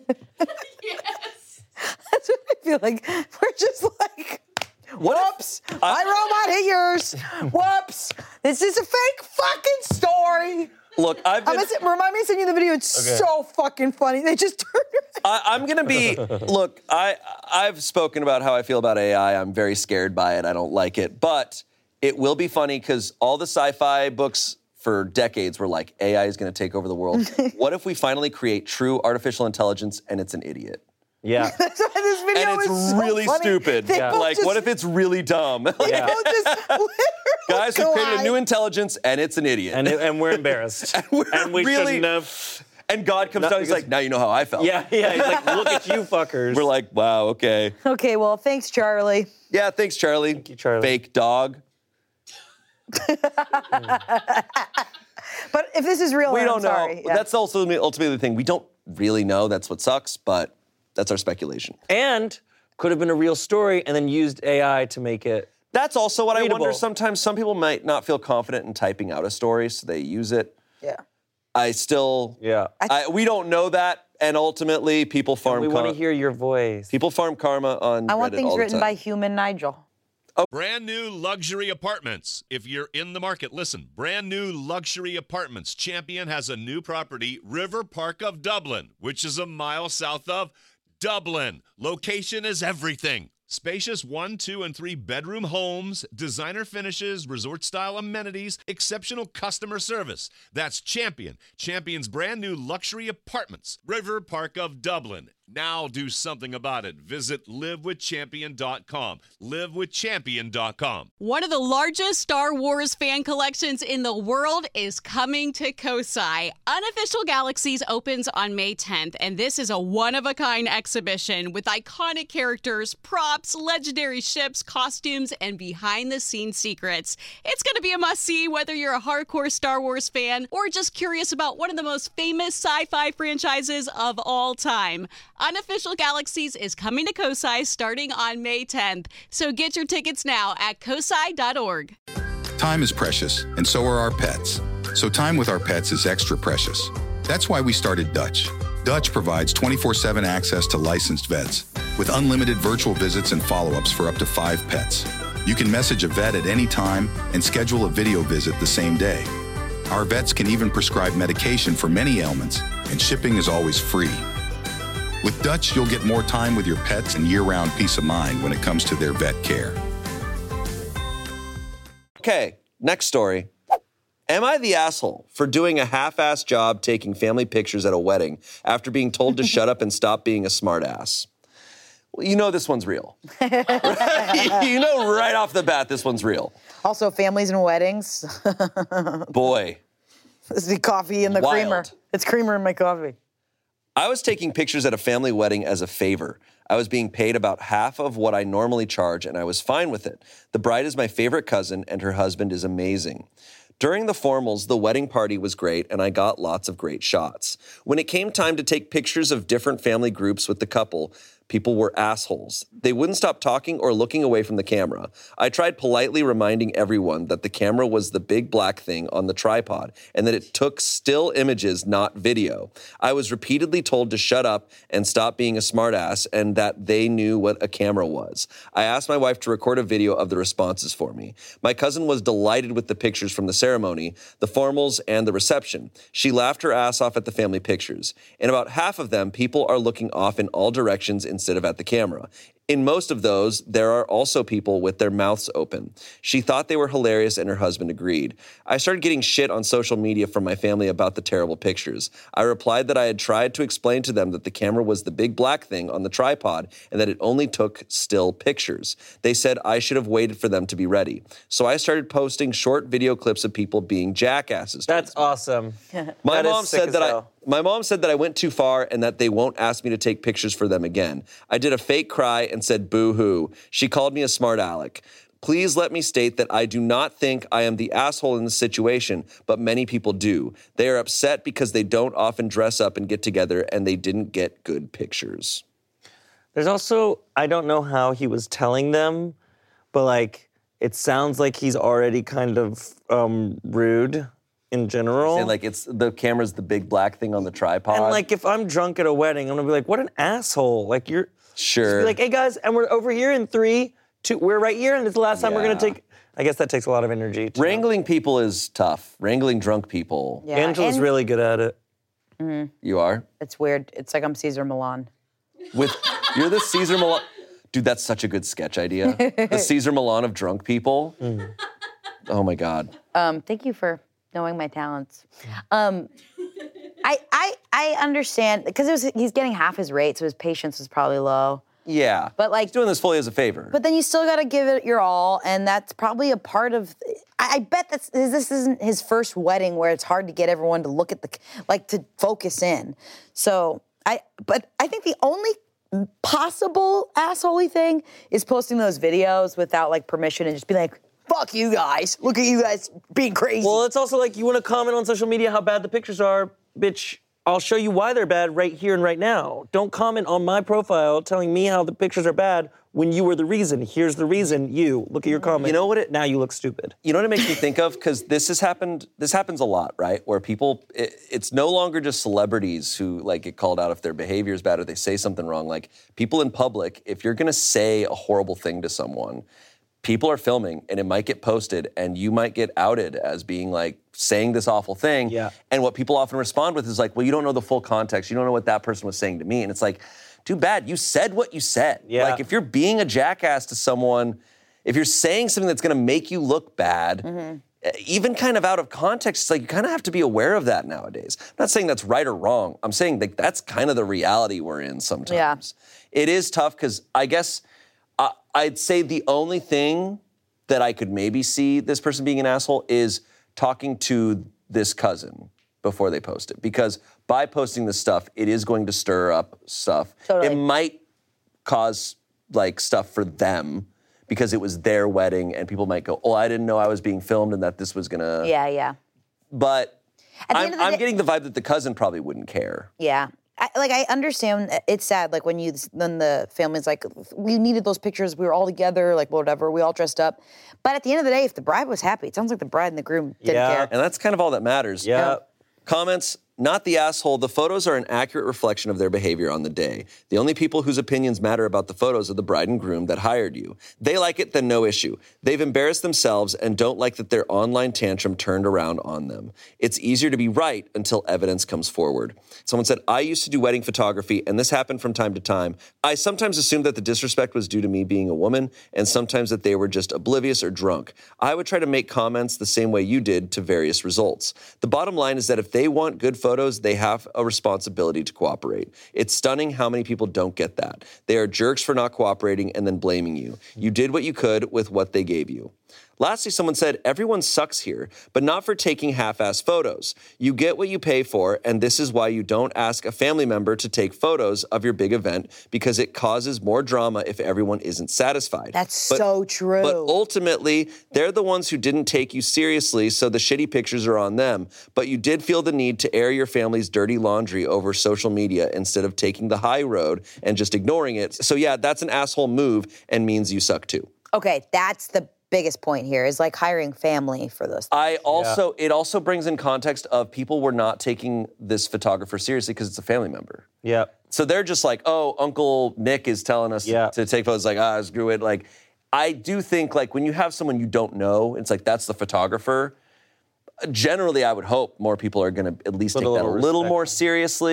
Yes. That's what I feel like. We're just like, whoops, my robot hit yours. Whoops, this is a fake fucking story. Look, I've I'm been, gonna send- remind me to send you the video. It's Okay. so fucking funny. They just turned around. I, I'm gonna be. Look, I I've spoken about how I feel about A I. I'm very scared by it. I don't like it, but it will be funny because all the sci-fi books for decades were like A I is gonna take over the world. What if we finally create true artificial intelligence and it's an idiot? Yeah. That's why this video And it's is so really funny. stupid. They Yeah. both Like, just, what if it's really dumb? Like, they Yeah. both just literally guys, we created a collide. new intelligence and it's an idiot. And, and we're embarrassed. and, we're we really- shouldn't have. And God comes Not down, he's because- like, now you know how I felt. Yeah, yeah. He's like, look at you fuckers. We're like, wow, okay. Okay, well, thanks, Charlie. Yeah, thanks, Charlie. Thank you, Charlie. Fake dog. But if this is real, We I'm don't know. sorry. Yeah. That's also the- ultimately the thing. We don't really know. That's what sucks, but that's our speculation. and could have been a real story and then used A I to make it. That's also what I wonder. Readable. Sometimes some people might not feel confident in typing out a story, so they use it. yeah. I still, Yeah. I, we don't know that, and ultimately, people farm. we want to kar- hear your voice. People farm karma on. I want Reddit things all the written time. by human Nigel. Brand new luxury apartments. If you're in the market, listen. Brand new luxury apartments. Champion has a new property, River Park of Dublin, which is a mile south of Dublin. Location is everything. Spacious one, two, and three bedroom homes, designer finishes, resort style amenities, exceptional customer service. That's Champion. Champion's brand new luxury apartments, River Park of Dublin. Now do something about it. Visit live with champion dot com. live with champion dot com. One of the largest Star Wars fan collections in the world is coming to Kosai. Unofficial Galaxies opens on May tenth, and this is a one-of-a-kind exhibition with iconic characters, props, legendary ships, costumes, and behind-the-scenes secrets. It's going to be a must-see whether you're a hardcore Star Wars fan or just curious about one of the most famous sci-fi franchises of all time. Unofficial Galaxies is coming to Kosai starting on May tenth, so get your tickets now at kosai dot org. Time is precious, and so are our pets. So time with our pets is extra precious. That's why we started Dutch. Dutch provides twenty-four seven access to licensed vets, with unlimited virtual visits and follow-ups for up to five pets. You can message a vet at any time and schedule a video visit the same day. Our vets can even prescribe medication for many ailments, and shipping is always free. With Dutch, you'll get more time with your pets and year-round peace of mind when it comes to their vet care. Okay, next story. Am I the asshole for doing a half-assed job taking family pictures at a wedding after being told to shut up and stop being a smartass? Well, you know this one's real. Right? You know right off the bat this one's real. Also, families and weddings. Boy, This is the coffee and the Wild. creamer. It's creamer in my coffee. I was taking pictures at a family wedding as a favor. I was being paid about half of what I normally charge, and I was fine with it. The bride is my favorite cousin, and her husband is amazing. During the formals, the wedding party was great, and I got lots of great shots. When it came time to take pictures of different family groups with the couple, people were assholes. They wouldn't stop talking or looking away from the camera. I tried politely reminding everyone that the camera was the big black thing on the tripod and that it took still images, not video. I was repeatedly told to shut up and stop being a smartass and that they knew what a camera was. I asked my wife to record a video of the responses for me. My cousin was delighted with the pictures from the ceremony, the formals, and the reception. She laughed her ass off at the family pictures. In about half of them, people are looking off in all directions instead of at the camera. In most of those, there are also people with their mouths open. She thought they were hilarious and her husband agreed. I started getting shit on social media from my family about the terrible pictures. I replied that I had tried to explain to them that the camera was the big black thing on the tripod and that it only took still pictures. They said I should have waited for them to be ready. So I started posting short video clips of people being jackasses. That's awesome. My That is mom sick said as that I hell. my mom said that I went too far and that they won't ask me to take pictures for them again. I did a fake cry and said boo-hoo. She called me a smart aleck. Please let me state that I do not think I am the asshole in the situation, but many people do. They are upset because they don't often dress up and get together and they didn't get good pictures. There's also, I don't know how he was telling them, but like, it sounds like he's already kind of um, rude in general. And like it's the camera's the big black thing on the tripod. And like, if I'm drunk at a wedding, I'm gonna be like, what an asshole. Like, you're, sure. just be like, hey guys, and we're over here in three, two, we're right here, and it's the last time we're gonna Yeah. take, I guess that takes a lot of energy. To Wrangling people is tough. Wrangling drunk people. Yeah, Angela's and really good at it. You are? It's weird. It's like I'm Caesar Milan. With you're the Caesar Milan. Dude, that's such a good sketch idea. The Caesar Milan of drunk people. Oh my God. Um, thank you for knowing my talents. Um, I I I understand because it was he's getting half his rate, so his patience was probably low. Yeah. But like, He's doing this fully as a favor. but then you still got to give it your all, and that's probably a part of. I, I bet that's this isn't his first wedding where it's hard to get everyone to look at the like to focus in. So I, but I think the only possible assholey thing is posting those videos without like permission and just being like, "Fuck you guys! Look at you guys being crazy." Well, it's also like, you wanna comment on social media how bad the pictures are, bitch, I'll show you why they're bad right here and right now. Don't comment on my profile telling me how the pictures are bad when you were the reason. Here's the reason, you. Look at your comment. You know what it- Now you look stupid. You know what it makes me think of? Because this has happened. This happens a lot, right? Where people, it, it's no longer just celebrities who like get called out if their behavior is bad or they say something wrong. Like people in public, if you're gonna say a horrible thing to someone, people are filming and it might get posted and you might get outed as being like saying this awful thing. Yeah. And what people often respond with is like, well, you don't know the full context. You don't know what that person was saying to me. And it's like, too bad. You said what you said. Yeah. Like if you're being a jackass to someone, if you're saying something that's gonna make you look bad, even kind of out of context, it's like you kind of have to be aware of that nowadays. I'm not saying that's right or wrong. I'm saying like that's kind of the reality we're in sometimes. It is tough because I guess uh, I'd say the only thing that I could maybe see this person being an asshole is talking to this cousin before they post it. Because by posting this stuff, it is going to stir up stuff. Totally. It might cause like stuff for them because it was their wedding and people might go, oh, I didn't know I was being filmed and that this was gonna. yeah, yeah, But At the I'm, end of the I'm day- getting the vibe that the cousin probably wouldn't care. yeah. I, like I understand. It's sad. Like when you when the family's like, we needed those pictures. We were all together. Like whatever. We all dressed up. But at the end of the day, if the bride was happy, it sounds like the bride and the groom didn't Yeah. care. And that's kind of all that matters. Yeah. Comments, not the asshole. The photos are an accurate reflection of their behavior on the day. The only people whose opinions matter about the photos are the bride and groom that hired you. They like it, then no issue. They've embarrassed themselves and don't like that their online tantrum turned around on them. It's easier to be right until evidence comes forward. Someone said, I used to do wedding photography, and this happened from time to time. I sometimes assumed that the disrespect was due to me being a woman, and sometimes that they were just oblivious or drunk. I would try to make comments the same way you did to various results. The bottom line is that if they want good photos, they have a responsibility to cooperate. It's stunning how many people don't get that. They are jerks for not cooperating and then blaming you. You did what you could with what they gave you. Lastly, someone said, everyone sucks here, but not for taking half-ass photos. You get what you pay for, and this is why you don't ask a family member to take photos of your big event, because it causes more drama if everyone isn't satisfied. That's But- so true. But ultimately, they're the ones who didn't take you seriously, so the shitty pictures are on them. But you did feel the need to air your family's dirty laundry over social media instead of taking the high road and just ignoring it. So yeah, that's an asshole move and means you suck too. Okay, that's the biggest point here is like hiring family for those things. I also, it also brings in context of people were not taking this photographer seriously because it's a family member. Yeah. So they're just like, oh, Uncle Nick is telling us Yeah. to take photos. Like, ah, screw it. Like, I do think like when you have someone you don't know, it's like that's the photographer. Generally, I would hope more people are going to at least Put take a that a little little respect. more seriously.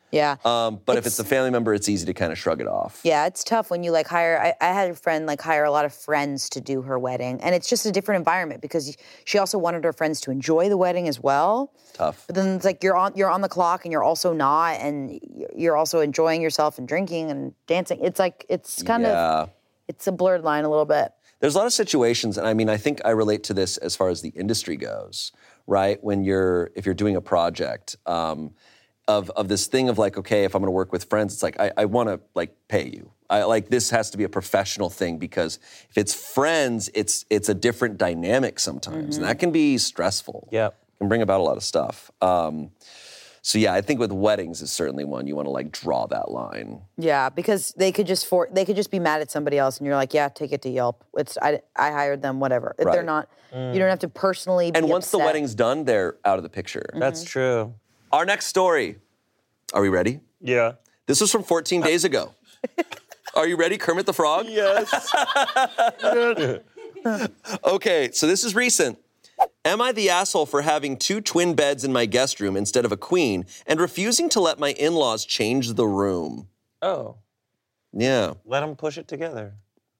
Yeah. Um, but if It's- it's a family member, it's easy to kind of shrug it off. Yeah, it's tough when you like hire. I, I had a friend like hire a lot of friends to do her wedding, and it's just a different environment because she also wanted her friends to enjoy the wedding as well. Tough. But then it's like you're on you're on the clock and you're also not, and you're also enjoying yourself and drinking and dancing. It's like it's kind yeah. of it's a blurred line a little bit. There's a lot of situations, and I mean, I think I relate to this as far as the industry goes, right? When you're, if you're doing a project, um, of of this thing of like, okay, if I'm gonna work with friends, it's like, I, I wanna like pay you. I, like this has to be a professional thing because if it's friends, it's it's a different dynamic sometimes, Mm-hmm. and that can be stressful. Yep. Can bring about a lot of stuff. Um, so yeah, I think with weddings is certainly one you wanna like draw that line. Yeah, because they could just for they could just be mad at somebody else, and you're like, yeah, take it to Yelp. It's I, I hired them, whatever. If they're Right. not, you don't have to personally. And be once the upset. wedding's done, they're out of the picture. That's true. Our next story. Are we ready? Yeah. This was from fourteen days ago. Are you ready, Kermit the Frog? Yes. Okay, so this is recent. Am I the asshole for having two twin beds in my guest room instead of a queen and refusing to let my in-laws change the room? Oh, Yeah. let them push it together.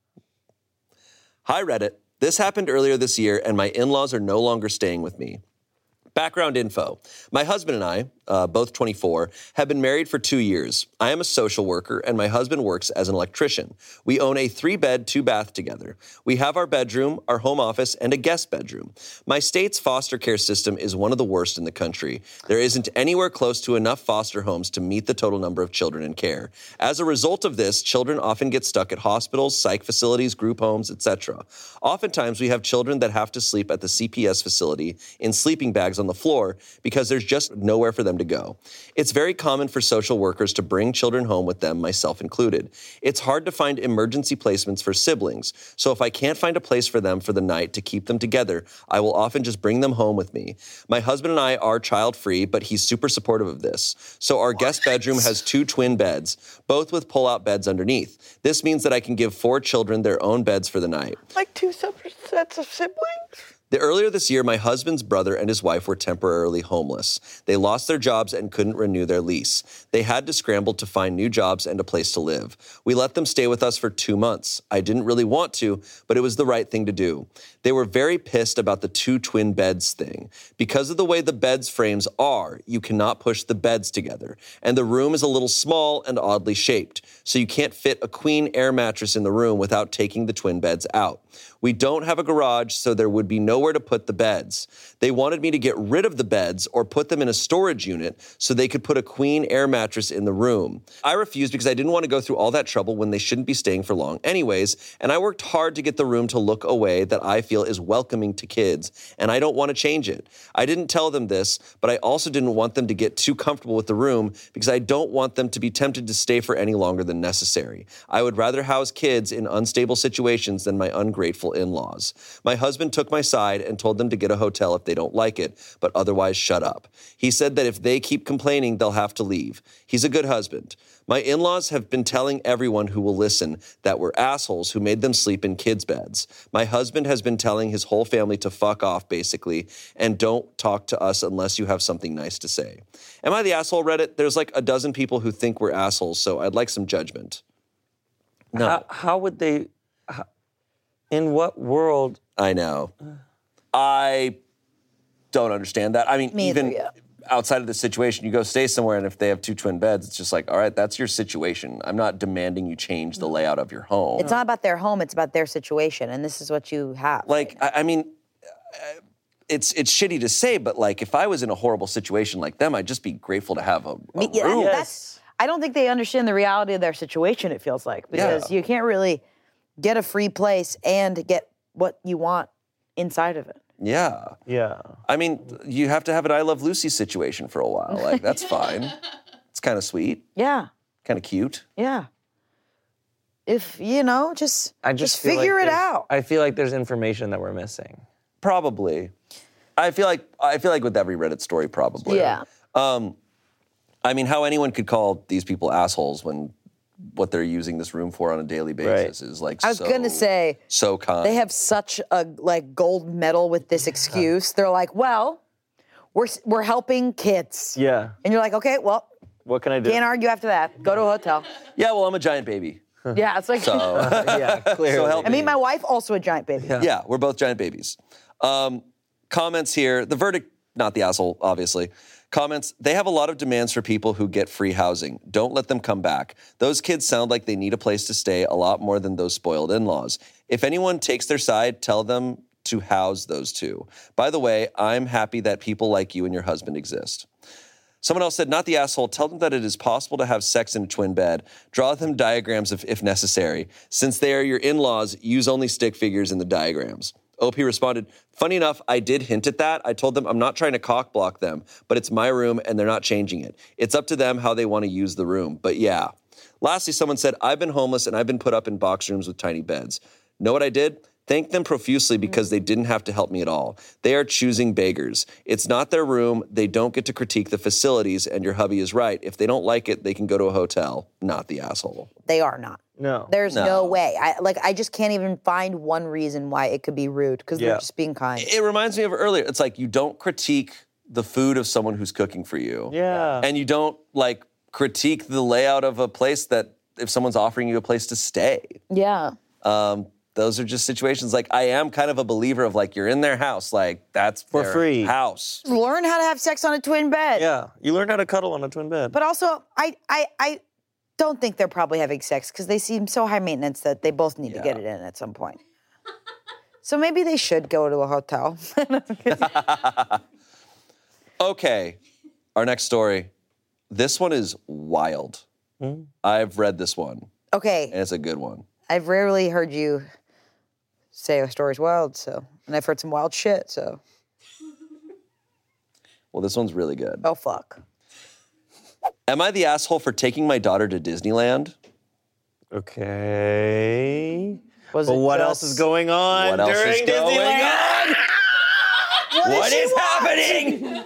Hi, Reddit. This happened earlier this year, and my in-laws are no longer staying with me. Background info. My husband and I, uh, both twenty-four, have been married for two years. I am a social worker, and my husband works as an electrician. We own a three-bed, two-bath together. We have our bedroom, our home office, and a guest bedroom. My state's foster care system is one of the worst in the country. There isn't anywhere close to enough foster homes to meet the total number of children in care. As a result of this, children often get stuck at hospitals, psych facilities, group homes, et cetera. Oftentimes, we have children that have to sleep at the C P S facility in sleeping bags on the floor because there's just nowhere for them to go. It's very common for social workers to bring children home with them, myself included. It's hard to find emergency placements for siblings, so if I can't find a place for them for the night to keep them together, I will often just bring them home with me. My husband and I are child-free, but he's super supportive of this. So our guest bedroom has two twin beds, both with pull-out beds underneath. This means that I can give four children their own beds for the night. like two separate sets of siblings. The earlier this year, my husband's brother and his wife were temporarily homeless. They lost their jobs and couldn't renew their lease. They had to scramble to find new jobs and a place to live. We let them stay with us for two months. I didn't really want to, but it was the right thing to do. They were very pissed about the two twin beds thing. Because of the way the beds frames are, you cannot push the beds together. And the room is a little small and oddly shaped, so you can't fit a queen air mattress in the room without taking the twin beds out. We don't have a garage, so there would be nowhere to put the beds. They wanted me to get rid of the beds or put them in a storage unit so they could put a queen air mattress in the room. I refused because I didn't want to go through all that trouble when they shouldn't be staying for long anyways, and I worked hard to get the room to look a way that I feel is welcoming to kids, and I don't want to change it. I didn't tell them this, but I also didn't want them to get too comfortable with the room because I don't want them to be tempted to stay for any longer than necessary. I would rather house kids in unstable situations than my ungrateful in-laws. My husband took my side and told them to get a hotel if they don't like it, but otherwise shut up. He said that if they keep complaining, they'll have to leave. He's a good husband. My in-laws have been telling everyone who will listen that we're assholes who made them sleep in kids' beds. My husband has been telling his whole family to fuck off, basically, and don't talk to us unless you have something nice to say. Am I the asshole, Reddit? There's like a dozen people who think we're assholes, so I'd like some judgment. No. How, how would they, how, in what world? I know. I don't understand that. I mean, Me either, even yeah. outside of the situation, you go stay somewhere, and if they have two twin beds, it's just like, all right, that's your situation. I'm not demanding you change the layout of your home. It's not about their home; it's about their situation, and this is what you have. Like, I, I mean, uh, it's it's shitty to say, but like, if I was in a horrible situation like them, I'd just be grateful to have a, a Me- yeah, room. that's. I don't think they understand the reality of their situation. It feels like because Yeah. you can't really get a free place and get what you want inside of it. Yeah. Yeah. I mean, you have to have an I Love Lucy situation for a while. Like, that's fine. It's kind of sweet, Yeah, kind of cute. yeah. If you know, just I just, just feel like figure it there's- out. I feel like there's information that we're missing. Probably. I feel like I feel like with every Reddit story, probably. Yeah. Um, I mean, how anyone could call these people assholes when what they're using this room for on a daily basis is like I was so, gonna say so kind. they have such a like gold medal with this excuse. They're like, well, we're we're helping kids. Yeah. And you're like, okay, well, What can I do? Can't argue after that. Go to a hotel. Yeah, well, I'm a giant baby. Yeah, it's like. So, yeah, clearly. so help I mean, me. my wife also a giant baby. Yeah. yeah, we're both giant babies. Um, comments here. The verdict, not the asshole, obviously. Comments, they have a lot of demands for people who get free housing. Don't let them come back. Those kids sound like they need a place to stay a lot more than those spoiled in-laws. If anyone takes their side, tell them to house those two. By the way, I'm happy that people like you and your husband exist. Someone else said, not the asshole, tell them that it is possible to have sex in a twin bed. Draw them diagrams if, if necessary. Since they are your in-laws, use only stick figures in the diagrams. O P responded, funny enough, I did hint at that. I told them I'm not trying to cock block them, but it's my room and they're not changing it. It's up to them how they want to use the room, but yeah. Lastly, someone said, I've been homeless and I've been put up in box rooms with tiny beds. Know what I did? Thank them profusely because they didn't have to help me at all. They are choosing beggars. It's not their room. They don't get to critique the facilities, and your hubby is right. If they don't like it, they can go to a hotel. Not the asshole. They are not. No. There's no, No. way. I like. I just can't even find one reason why it could be rude because Yeah. they're just being kind. It reminds me of earlier. It's like you don't critique the food of someone who's cooking for you. Yeah. And you don't, like, critique the layout of a place that if someone's offering you a place to stay. Yeah. Um, those are just situations. Like, I am kind of a believer of, like, you're in their house. Like, that's For their free. house. Learn how to have sex on a twin bed. Yeah. You learn how to cuddle on a twin bed. But also, I, I, I don't think they're probably having sex because they seem so high maintenance that they both need to get it in at some point. So maybe they should go to a hotel. Okay, our next story. This one is wild. Hmm? I've read this one, Okay, and it's a good one. I've rarely heard you say a story's wild, so, and I've heard some wild shit, so, Well, this one's really good. oh fuck. Am I the asshole for taking my daughter to Disneyland? Okay. Was But it what just- else is going on What else during is going Disneyland? on? What is happening?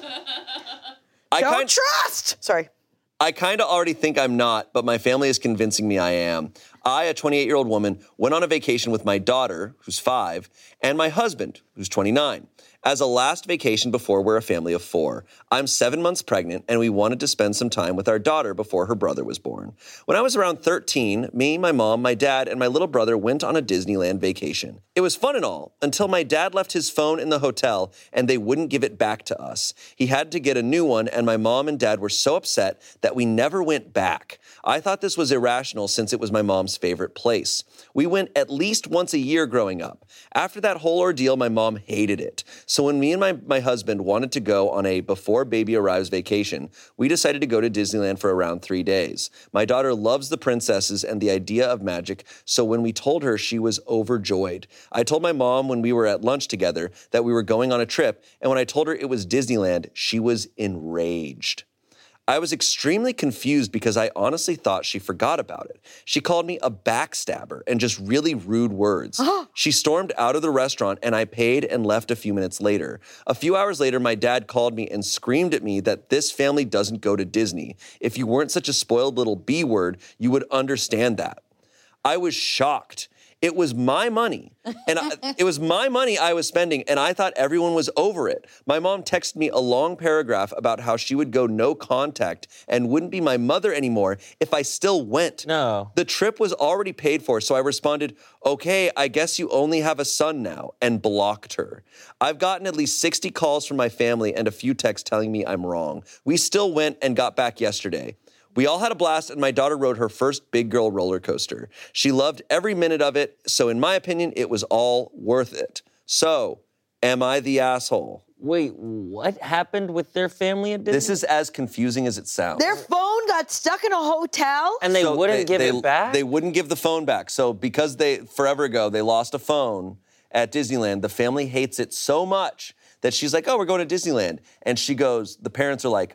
I Don't kind, trust! Sorry. I kind of already think I'm not, but my family is convincing me I am. I, a twenty-eight-year-old woman, went on a vacation with my daughter, who's five, and my husband, who's twenty-nine. As a last vacation before we're a family of four. I'm seven months pregnant, and we wanted to spend some time with our daughter before her brother was born. When I was around thirteen, me, my mom, my dad, and my little brother went on a Disneyland vacation. It was fun and all, until my dad left his phone in the hotel, and they wouldn't give it back to us. He had to get a new one, and my mom and dad were so upset that we never went back. I thought this was irrational since it was my mom's favorite place. We went at least once a year growing up. After that whole ordeal, my mom hated it. So when me and my, my husband wanted to go on a before baby arrives vacation, we decided to go to Disneyland for around three days. My daughter loves the princesses and the idea of magic, so when we told her, she was overjoyed. I told my mom when we were at lunch together that we were going on a trip, and when I told her it was Disneyland, she was enraged. I was extremely confused because I honestly thought she forgot about it. She called me a backstabber and just really rude words. She stormed out of the restaurant and I paid and left a few minutes later. A few hours later, my dad called me and screamed at me that this family doesn't go to Disney. If you weren't such a spoiled little B word, you would understand that. I was shocked. It was my money, and I, it was my money I was spending, and I thought everyone was over it. My mom texted me a long paragraph about how she would go no contact and wouldn't be my mother anymore if I still went. No. The trip was already paid for, so I responded, okay, I guess you only have a son now, and blocked her. I've gotten at least sixty calls from my family and a few texts telling me I'm wrong. We still went and got back yesterday. We all had a blast, and my daughter rode her first big girl roller coaster. She loved every minute of it, so in my opinion, it was all worth it. So, am I the asshole? Wait, what happened with their family at Disney? This is as confusing as it sounds. Their phone got stuck in a hotel? And they So wouldn't give they- it back? They wouldn't give the phone back. So because they, forever ago, they lost a phone at Disneyland, the family hates it so much that she's like, oh, we're going to Disneyland. And she goes, the parents are like,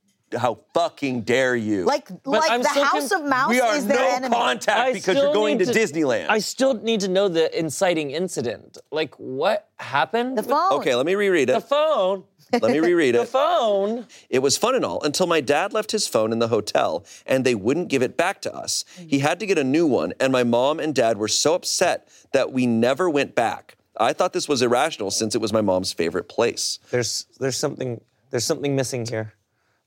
how fucking dare you? Like, like I'm the still House con- of Mouse we are is their no enemy. contact I because still you're going to, need to- Disneyland. I still need to know the inciting incident. Like, what happened? The phone. Okay, let me reread it. The phone. Let me reread The it. phone. It was fun and all until my dad left his phone in the hotel and they wouldn't give it back to us. He had to get a new one, and my mom and dad were so upset that we never went back. I thought this was irrational since it was my mom's favorite place. There's there's something there's something missing here.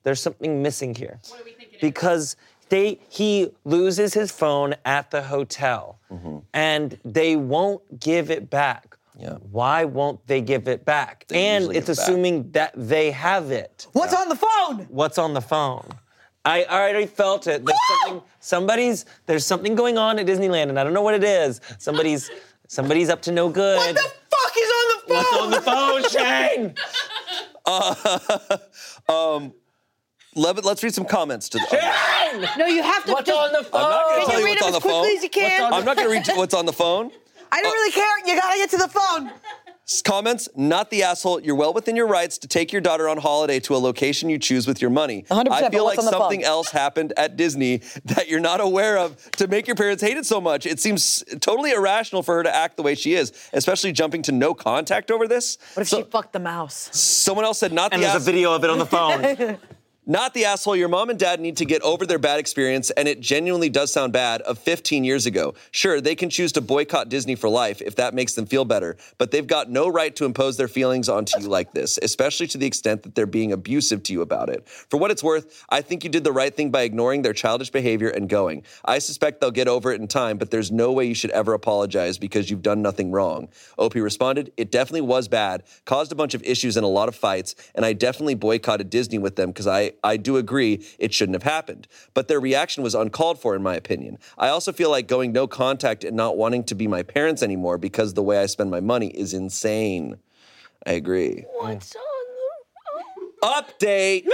there's something missing here. What do we think it is? Because they, he loses his phone at the hotel, mm-hmm. and they won't give it back. Yeah. Why won't they give it back? They and it's assuming back. that they have it. What's yeah. on the phone? What's on the phone? I already felt it. There's something, somebody's, there's something going on at Disneyland, and I don't know what it is. Somebody's, somebody's up to no good. What the fuck is on the phone? What's on the phone, Shane? uh, um, let, let's read some comments to the. Shane! No, you have to. What's just, on the phone? I'm not going to Can tell you you read what's them on as the phone. quickly as you can? I'm not going to read what's on the phone. I don't uh, really care. You gotta get to the phone. Comments, not the asshole. You're well within your rights to take your daughter on holiday to a location you choose with your money. one hundred percent, I feel but what's like on the something phone? else happened at Disney that you're not aware of to make your parents hate it so much. It seems totally irrational for her to act the way she is, especially jumping to no contact over this. What if So- she fucked the mouse? Someone else said, not And the there's a ass- video of it on the phone. Not the asshole. Your mom and dad need to get over their bad experience, and it genuinely does sound bad, of fifteen years ago. Sure, they can choose to boycott Disney for life if that makes them feel better, but they've got no right to impose their feelings onto you like this, especially to the extent that they're being abusive to you about it. For what it's worth, I think you did the right thing by ignoring their childish behavior and going. I suspect they'll get over it in time, but there's no way you should ever apologize because you've done nothing wrong. O P responded, it definitely was bad, caused a bunch of issues and a lot of fights, and I definitely boycotted Disney with them because I, I do agree it shouldn't have happened. But their reaction was uncalled for, in my opinion. I also feel like going no contact and not wanting to be my parents anymore because the way I spend my money is insane. I agree. What's on the Update!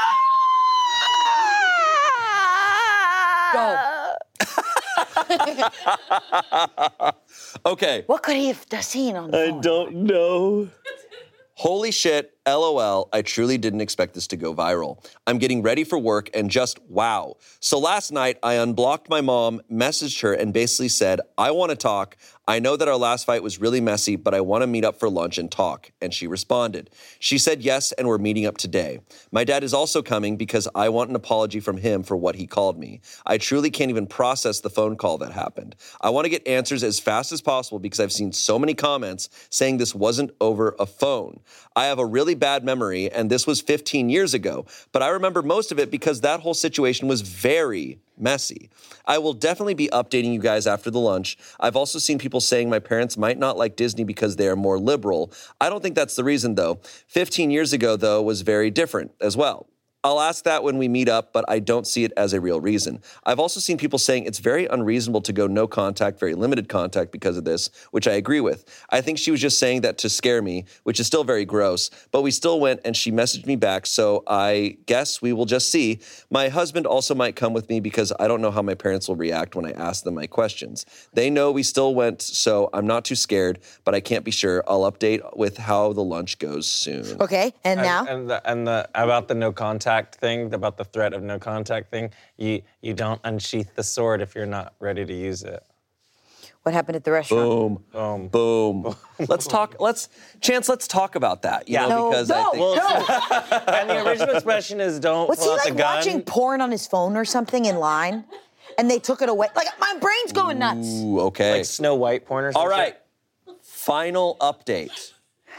Go. Okay. What could he have seen on the I phone? don't know. Holy shit, LOL, I truly didn't expect this to go viral. I'm getting ready for work and just wow. So last night, I unblocked my mom, messaged her, and basically said, I want to talk. I know that our last fight was really messy, but I want to meet up for lunch and talk. And she responded. She said yes, and we're meeting up today. My dad is also coming because I want an apology from him for what he called me. I truly can't even process the phone call that happened. I want to get answers as fast as possible because I've seen so many comments saying this wasn't over a phone. I have a really bad memory, and this was fifteen years ago, but I remember most of it because that whole situation was very messy. I will definitely be updating you guys after the lunch. I've also seen people saying my parents might not like Disney because they are more liberal. I don't think that's the reason, though. fifteen years ago, though, was very different as well. I'll ask that when we meet up, but I don't see it as a real reason. I've also seen people saying it's very unreasonable to go no contact, very limited contact because of this, which I agree with. I think she was just saying that to scare me, which is still very gross, but we still went and she messaged me back, so I guess we will just see. My husband also might come with me because I don't know how my parents will react when I ask them my questions. They know we still went, so I'm not too scared, but I can't be sure. I'll update with how the lunch goes soon. Okay, and now? And, and, the, and the, about the no contact thing, about the threat of no contact thing, you you don't unsheath the sword if you're not ready to use it. What happened at the restaurant? Boom. Boom. Boom. Let's talk, let's, Chance, let's talk about that, you Yeah. know, No, because no, I think... no. And the original expression is don't Was pull he out the like gun. watching porn on his phone or something in line? And they took it away? Like, my brain's going nuts. Ooh, okay. Like Snow White porn or something. All right. Final update.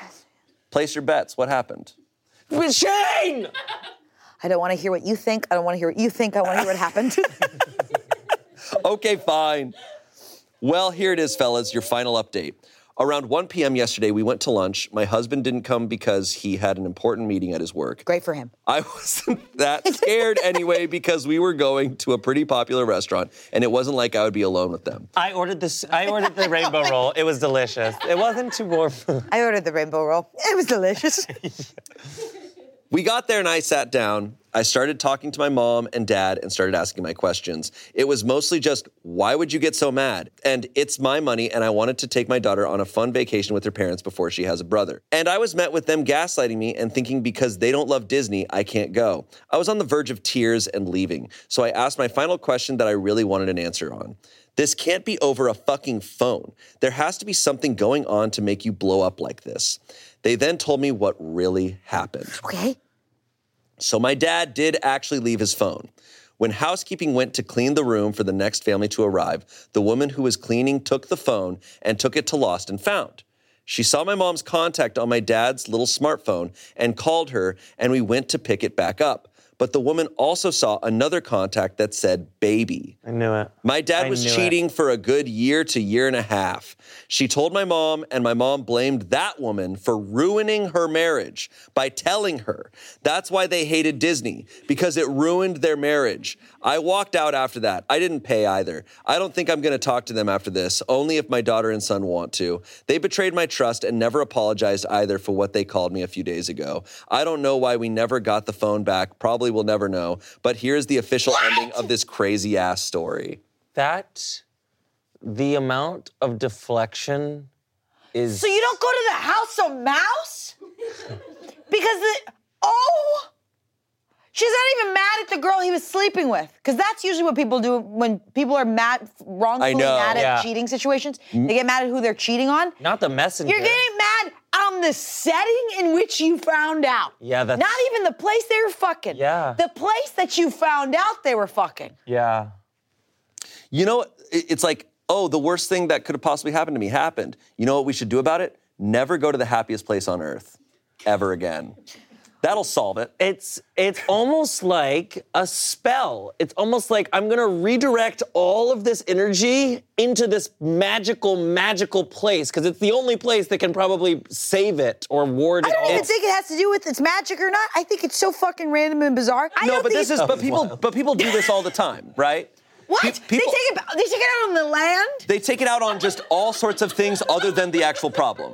Place your bets. What happened? With Shane! I don't want to hear what you think. I don't want to hear what you think. I want to hear what happened. Okay, fine. Well, here it is, fellas, your final update. Around one p.m. yesterday, we went to lunch. My husband didn't come because he had an important meeting at his work. Great for him. I wasn't that scared anyway because we were going to a pretty popular restaurant, and it wasn't like I would be alone with them. I ordered this. I ordered the rainbow roll. It was delicious. It wasn't too warm. I ordered the rainbow roll. It was delicious. We got there and I sat down. I started talking to my mom and dad and started asking my questions. It was mostly just, why would you get so mad? And it's my money and I wanted to take my daughter on a fun vacation with her parents before she has a brother. And I was met with them gaslighting me and thinking because they don't love Disney, I can't go. I was on the verge of tears and leaving. So I asked my final question that I really wanted an answer on. This can't be over a fucking phone. There has to be something going on to make you blow up like this. They then told me what really happened. Okay. So my dad did actually leave his phone. When housekeeping went to clean the room for the next family to arrive, the woman who was cleaning took the phone and took it to Lost and Found. She saw my mom's contact on my dad's little smartphone and called her, and we went to pick it back up. but the woman also saw another contact that said baby. I knew it. My dad I was knew cheating it. for a good year to year and a half. She told my mom, and my mom blamed that woman for ruining her marriage by telling her. That's why they hated Disney, because it ruined their marriage. I walked out after that. I didn't pay either. I don't think I'm going to talk to them after this, only if my daughter and son want to. They betrayed my trust and never apologized either for what they called me a few days ago. I don't know why we never got the phone back. Probably will never know. But here's the official ending of this crazy ass story. That, the amount of deflection is... So you don't go to the House of Mouse? Because the, oh, she's not even mad at the girl he was sleeping with. Because that's usually what people do when people are mad, wrongfully I know. mad at Yeah. cheating situations. They get mad at who they're cheating on. Not the messenger. You're getting mad on the setting in which you found out. Yeah, that's... Not even the place they were fucking. Yeah. The place that you found out they were fucking. Yeah. You know, it- it's like, oh, the worst thing that could have possibly happened to me happened. You know what we should do about it? Never go to the happiest place on earth ever again. That'll solve it. It's it's almost like a spell. It's almost like I'm gonna redirect all of this energy into this magical, magical place, because it's the only place that can probably save it or ward it I don't off. even think it has to do with its magic or not. I think it's so fucking random and bizarre. I No, don't but think this is, it's- but people, but people do this all the time, right? What? Pe- people- they take it. They take it out on the land. They take it out on just all sorts of things other than the actual problem.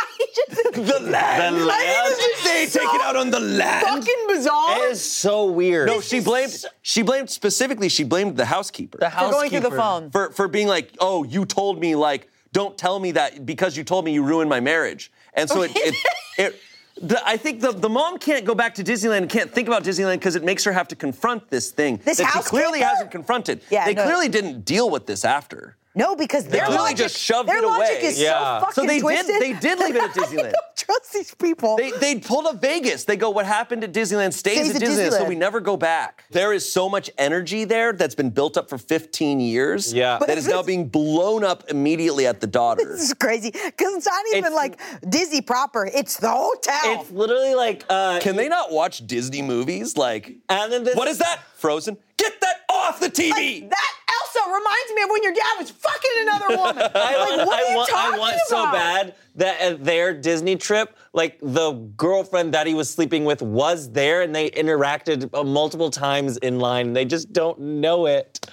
the land. The land? They take it out on the land. Fucking bizarre. It is so weird. No, she blamed. She blamed specifically. She blamed the housekeeper the For housekeeper. going through the phone. for for being like, oh, you told me like, don't tell me that because you told me you ruined my marriage, and so it. it, it the, I think the, the mom can't go back to Disneyland and can't think about Disneyland because it makes her have to confront this thing This that she clearly housekeeper? hasn't confronted. Yeah, they no. clearly didn't deal with this after. No, because their clearly logic, just shoved their it logic away. is Yeah. so fucking So they did- twisted. they did leave it at I Disneyland. don't trust these people. They they pulled a Vegas. They go, what happened at Disneyland stays, Stays at at Disneyland, so Disneyland. we never go back. There is so much energy there that's been built up for fifteen years Yeah. that is now being blown up immediately at the daughter. This is crazy because it's not even It's- like Disney proper. It's the hotel. It's literally like. Uh, Can they not watch Disney movies? Like, And then this, what is that? Frozen? Get that off the T V! Like, that Elsa reminds me of when your dad was fucking another woman. I, like, what I are you want, talking I want so about? bad that at their Disney trip, like the girlfriend that he was sleeping with was there, and they interacted uh, multiple times in line. They just don't know it.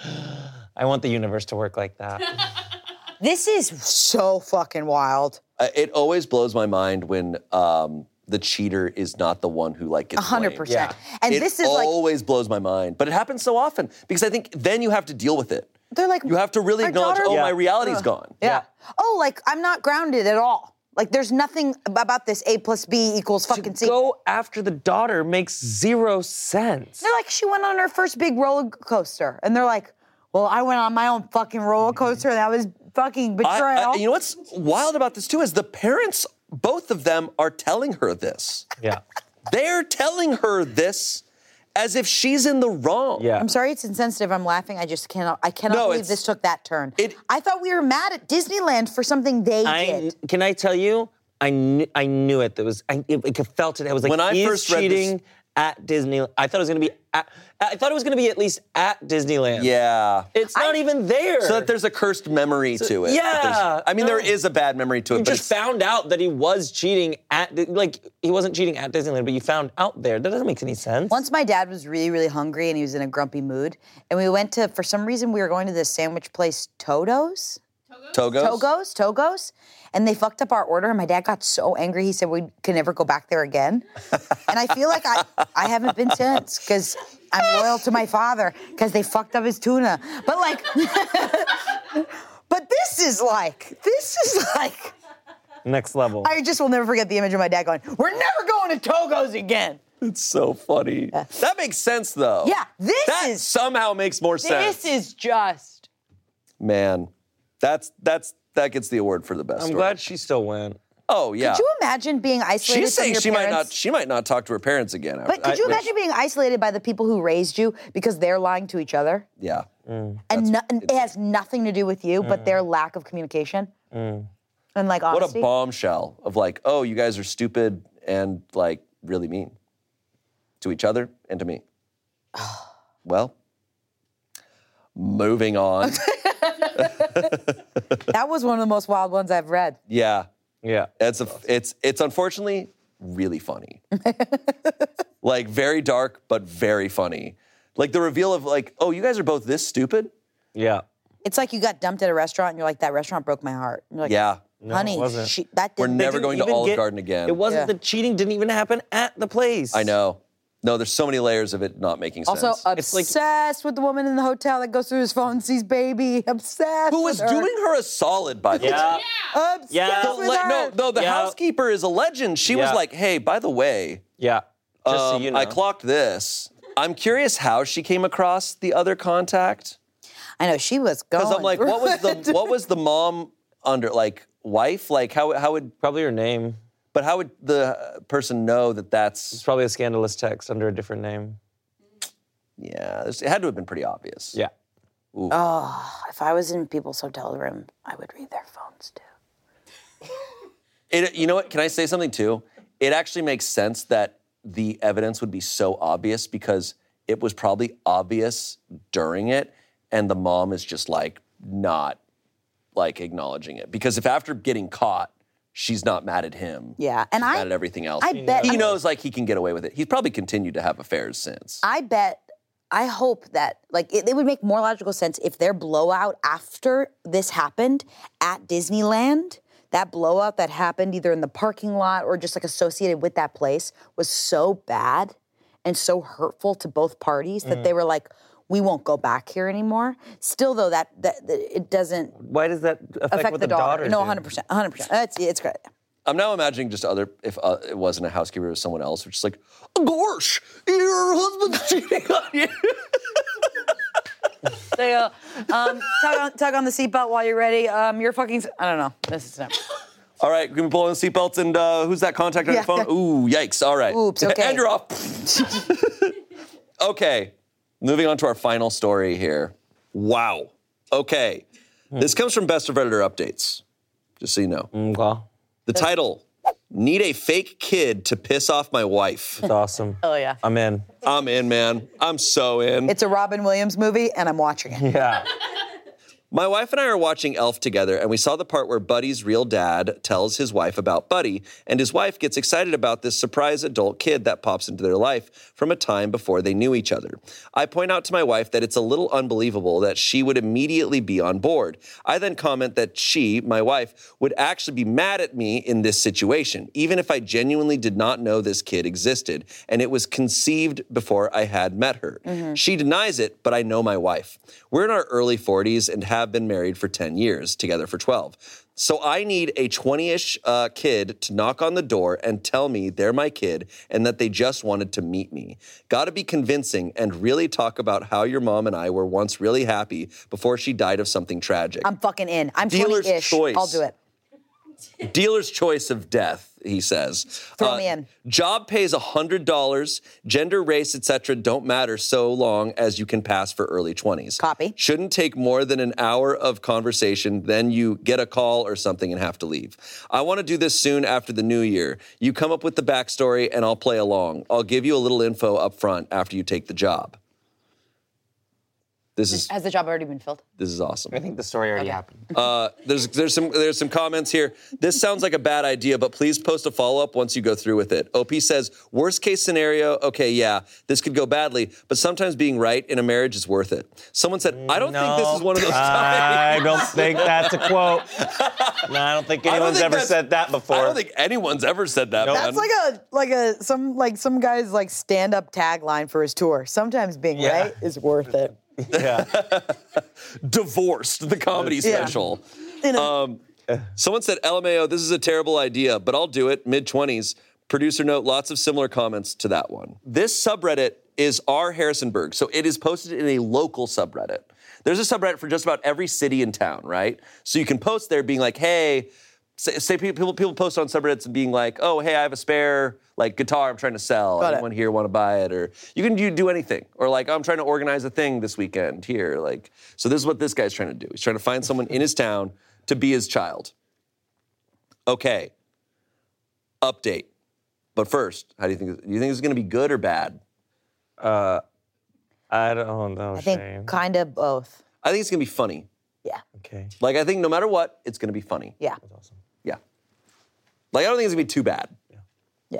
I want the universe to work like that. This is so fucking wild. Uh, it always blows my mind when um, the cheater is not the one who like gets A hundred blamed. percent. Yeah. And it this is like always blows my mind, but it happens so often because I think then you have to deal with it. they're like You have to really our acknowledge, daughter- oh, Yeah. my reality's Ugh. gone. Yeah. Yeah. Oh, like I'm not grounded at all. Like there's nothing about this A plus B equals fucking to C. go after the daughter makes zero sense. They're like, she went on her first big roller coaster, and they're like, well, I went on my own fucking roller coaster. That was fucking I- betrayal. I- you know what's wild about this too is the parents, both of them, are telling her this. Yeah. They're telling her this as if she's in the wrong. Yeah. I'm sorry, it's insensitive. I'm laughing. I just cannot. I cannot No, believe it's- this took that turn. it- I thought we were mad at Disneyland for something they I, did. can I tell you? I knew, I knew it. There was I, it, I felt it. I was like, When I he's first read cheating this- at Disney. I thought it was gonna be. At, I thought it was gonna be at least at Disneyland. Yeah. It's not even there. So that there's a cursed memory to it. yeah, That there's- I mean, there no. is a bad memory to it, You but just it's, found out that he was cheating at Di- like he wasn't cheating at Disneyland, but you found out there. That doesn't make any sense. Once my dad was really, really hungry and he was in a grumpy mood, and we went to, for some reason, we were going to this sandwich place, Toto's. Togos. Togos, Togos, and they fucked up our order. And my dad got so angry, he said we can never go back there again. And I feel like I, I haven't been since because I'm loyal to my father because they fucked up his tuna. But like, but this is like, this is like, Next level. I just will never forget the image of my dad going, "We're never going to Togo's again." It's so funny. That makes sense, though. Yeah, this that is- somehow makes more sense. This is just. Man, that's that's that gets the award for the best. I'm story. glad she still went. Oh yeah. Could you imagine being isolated She's from saying your she might parents? not. She might not talk to her parents again. After But could that. you Which- imagine being isolated by the people who raised you because they're lying to each other? Yeah. And, no, and it has nothing to do with you, but their lack of communication. And like What honesty. a bombshell of like, oh, you guys are stupid and like really mean to each other and to me. Well, moving on. That was one of the most wild ones I've read. Yeah. Yeah. It's a, it's it's unfortunately really funny. Like very dark, but very funny. Like the reveal of like, oh, you guys are both this stupid? Yeah. It's like you got dumped at a restaurant and you're like, that restaurant broke my heart. And you're like, Yeah. honey, it wasn't. she, that We're didn't. never didn't going to even Olive get- Garden again. It wasn't Yeah. the cheating didn't even happen at the place. I know. No, there's so many layers of it not making sense. Also, It's like- obsessed with the woman in the hotel that goes through his phone and sees baby. Obsessed. Who was with her. doing her a solid, by the Yeah. way. Obsessed Yeah. The with le- her. no, no, the Yeah. housekeeper is a legend. She was Yeah. like, hey, by the way, Yeah. Just so um, you know. I clocked this. I'm curious how she came across the other contact. I know she was going. Because I'm like, through what was the it. what was the mom under like wife? Like how how would Probably her name. but how would the person know that It's that's probably a scandalous text under a different name. yeah? It had to have been pretty obvious. Yeah. Oh, if I was in people's hotel room, I would read their phones too. It, you know what? Can I say something too? It actually makes sense that the evidence would be so obvious because it was probably obvious during it, and the mom is just like not like acknowledging it. Because if after getting caught, she's not mad at him, Yeah, and she's I, mad at everything else. I bet he knows like he can get away with it. He's probably continued to have affairs since. I bet. I hope that like it, it would make more logical sense if their blowout after this happened at Disneyland. That blowout that happened either in the parking lot or just like associated with that place was so bad and so hurtful to both parties that they were like, we won't go back here anymore. Still though, that, that, that it doesn't Why does that affect, affect what the daughter. daughter No, do? one hundred percent, one hundred percent. It's, it's great. I'm now imagining just other, if uh, it wasn't a housekeeper, it was someone else, which is like, gosh, your husband's cheating on you. They go, um, tug on, tug on the seatbelt while you're ready. Um, you're fucking, s- I don't know. This is not. All right, can we pull in the seatbelts and uh, who's that contact on Yeah, your phone? yeah. Ooh, yikes, all right. Oops, okay. And you're off. Okay, moving on to our final story here. Wow. Okay, this comes from Best of Redditor Updates, just so you know. Mm, well, The title, Need a Fake Kid to Piss Off My Wife. it's awesome. Oh, yeah. I'm in. I'm in, man. I'm so in. It's a Robin Williams movie, and I'm watching it. Yeah. My wife and I are watching Elf together, and we saw the part where Buddy's real dad tells his wife about Buddy, and his wife gets excited about this surprise adult kid that pops into their life from a time before they knew each other. I point out to my wife that it's a little unbelievable that she would immediately be on board. I then comment that she, my wife, would actually be mad at me in this situation, even if I genuinely did not know this kid existed, and it was conceived before I had met her. She denies it, but I know my wife. We're in our early forties and have been married for ten years, together for twelve. So I need a twenty-ish uh, kid to knock on the door and tell me they're my kid and that they just wanted to meet me. Gotta be convincing and really talk about how your mom and I were once really happy before she died of something tragic. I'm fucking in. I'm Dealer's twenty-ish. choice. I'll do it. Dealer's choice of death, he says. Throw me in. Job pays one hundred dollars. Gender, race, et cetera don't matter so long as you can pass for early twenties. Copy. Shouldn't take more than an hour of conversation, then you get a call or something and have to leave. I want to do this soon after the new year. You come up with the backstory and I'll play along. I'll give you a little info up front after you take the job. This is Has the job already been filled? this is awesome. I think the story already happened. Uh, there's there's some there's some comments here. This sounds like a bad idea, but please post a follow up once you go through with it. O P says worst case scenario. Okay, yeah, this could go badly, but sometimes being right in a marriage is worth it. Someone said, I don't think this is one of those I times. don't think that's a quote. No, I don't think I don't anyone's think ever that's- said that before. I don't think anyone's ever said that. Nope. man. That's like a like a some like some guy's like stand up tagline for his tour. Sometimes being Yeah. right is worth it. Yeah. Divorced, the comedy Yeah. special. You know, Um, someone said, L M A O, this is a terrible idea, but I'll do it, mid twenties. Producer note, lots of similar comments to that one. This subreddit is r Harrisonburg, so it is posted in a local subreddit. There's a subreddit for just about every city in town, right? So you can post there being like, hey, say, say people, people post on subreddits and being like, oh, hey, I have a spare like guitar I'm trying to sell. Got it. Anyone here want to buy it? Or you can do, do anything. Or like, oh, I'm trying to organize a thing this weekend here. Like, so this is what this guy's trying to do. He's trying to find someone in his town to be his child. Okay. Update. But first, how do you think? Do you think this is going to be good or bad? I don't know, I think Shane. kind of both. I think it's gonna be funny. Yeah. Okay. Like, I think no matter what, it's gonna be funny. Yeah. That's awesome. Yeah. Like, I don't think it's gonna be too bad. Yeah.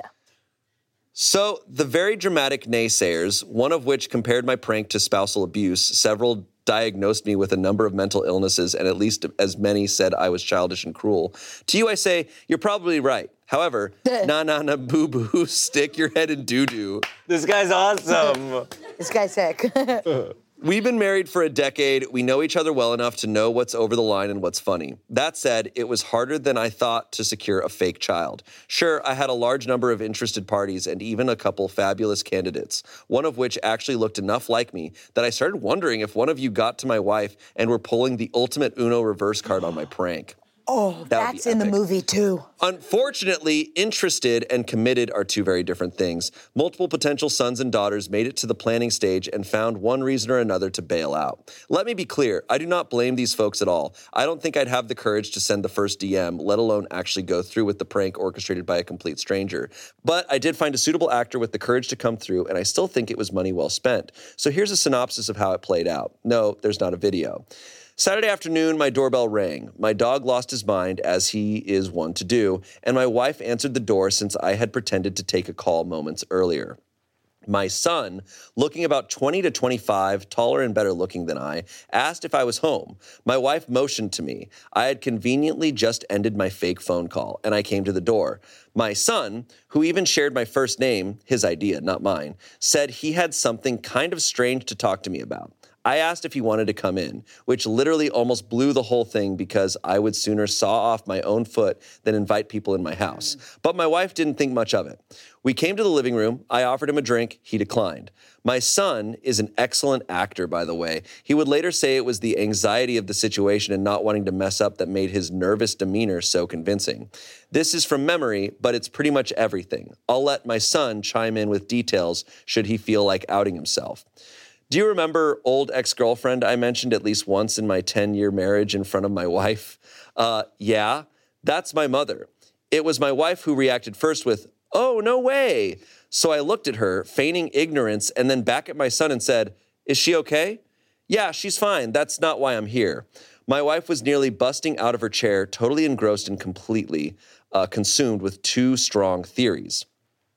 So, the very dramatic naysayers, one of which compared my prank to spousal abuse, several diagnosed me with a number of mental illnesses, and at least as many said I was childish and cruel. To you, I say, you're probably right. However, na na na boo boo, stick your head in doo doo. This guy's awesome. This guy's sick. We've been married for a decade. We know each other well enough to know what's over the line and what's funny. That said, it was harder than I thought to secure a fake child. Sure, I had a large number of interested parties and even a couple fabulous candidates, one of which actually looked enough like me that I started wondering if one of you got to my wife and were pulling the ultimate Uno reverse card on my prank. Oh, That would that's be in the epic. movie too. Unfortunately, interested and committed are two very different things. Multiple potential sons and daughters made it to the planning stage and found one reason or another to bail out. Let me be clear, I do not blame these folks at all. I don't think I'd have the courage to send the first D M, let alone actually go through with the prank orchestrated by a complete stranger. But I did find a suitable actor with the courage to come through, and I still think it was money well spent. So here's a synopsis of how it played out. No, there's not a video. Saturday afternoon, my doorbell rang. My dog lost his mind, as he is one to do, and my wife answered the door since I had pretended to take a call moments earlier. My son, looking about twenty to twenty-five, taller and better looking than I, asked if I was home. My wife motioned to me. I had conveniently just ended my fake phone call, and I came to the door. My son, who even shared my first name, his idea, not mine, said he had something kind of strange to talk to me about. I asked if he wanted to come in, which literally almost blew the whole thing because I would sooner saw off my own foot than invite people in my house. But my wife didn't think much of it. We came to the living room. I offered him a drink. He declined. My son is an excellent actor, by the way. He would later say it was the anxiety of the situation and not wanting to mess up that made his nervous demeanor so convincing. This is from memory, but it's pretty much everything. I'll let my son chime in with details should he feel like outing himself. Do you remember old ex-girlfriend I mentioned at least once in my ten-year marriage in front of my wife? Uh, yeah, that's my mother. It was my wife who reacted first with, "Oh, no way." So I looked at her, feigning ignorance, and then back at my son and said, "Is she okay?" "Yeah, she's fine. That's not why I'm here." My wife was nearly busting out of her chair, totally engrossed and completely uh, consumed with two strong theories.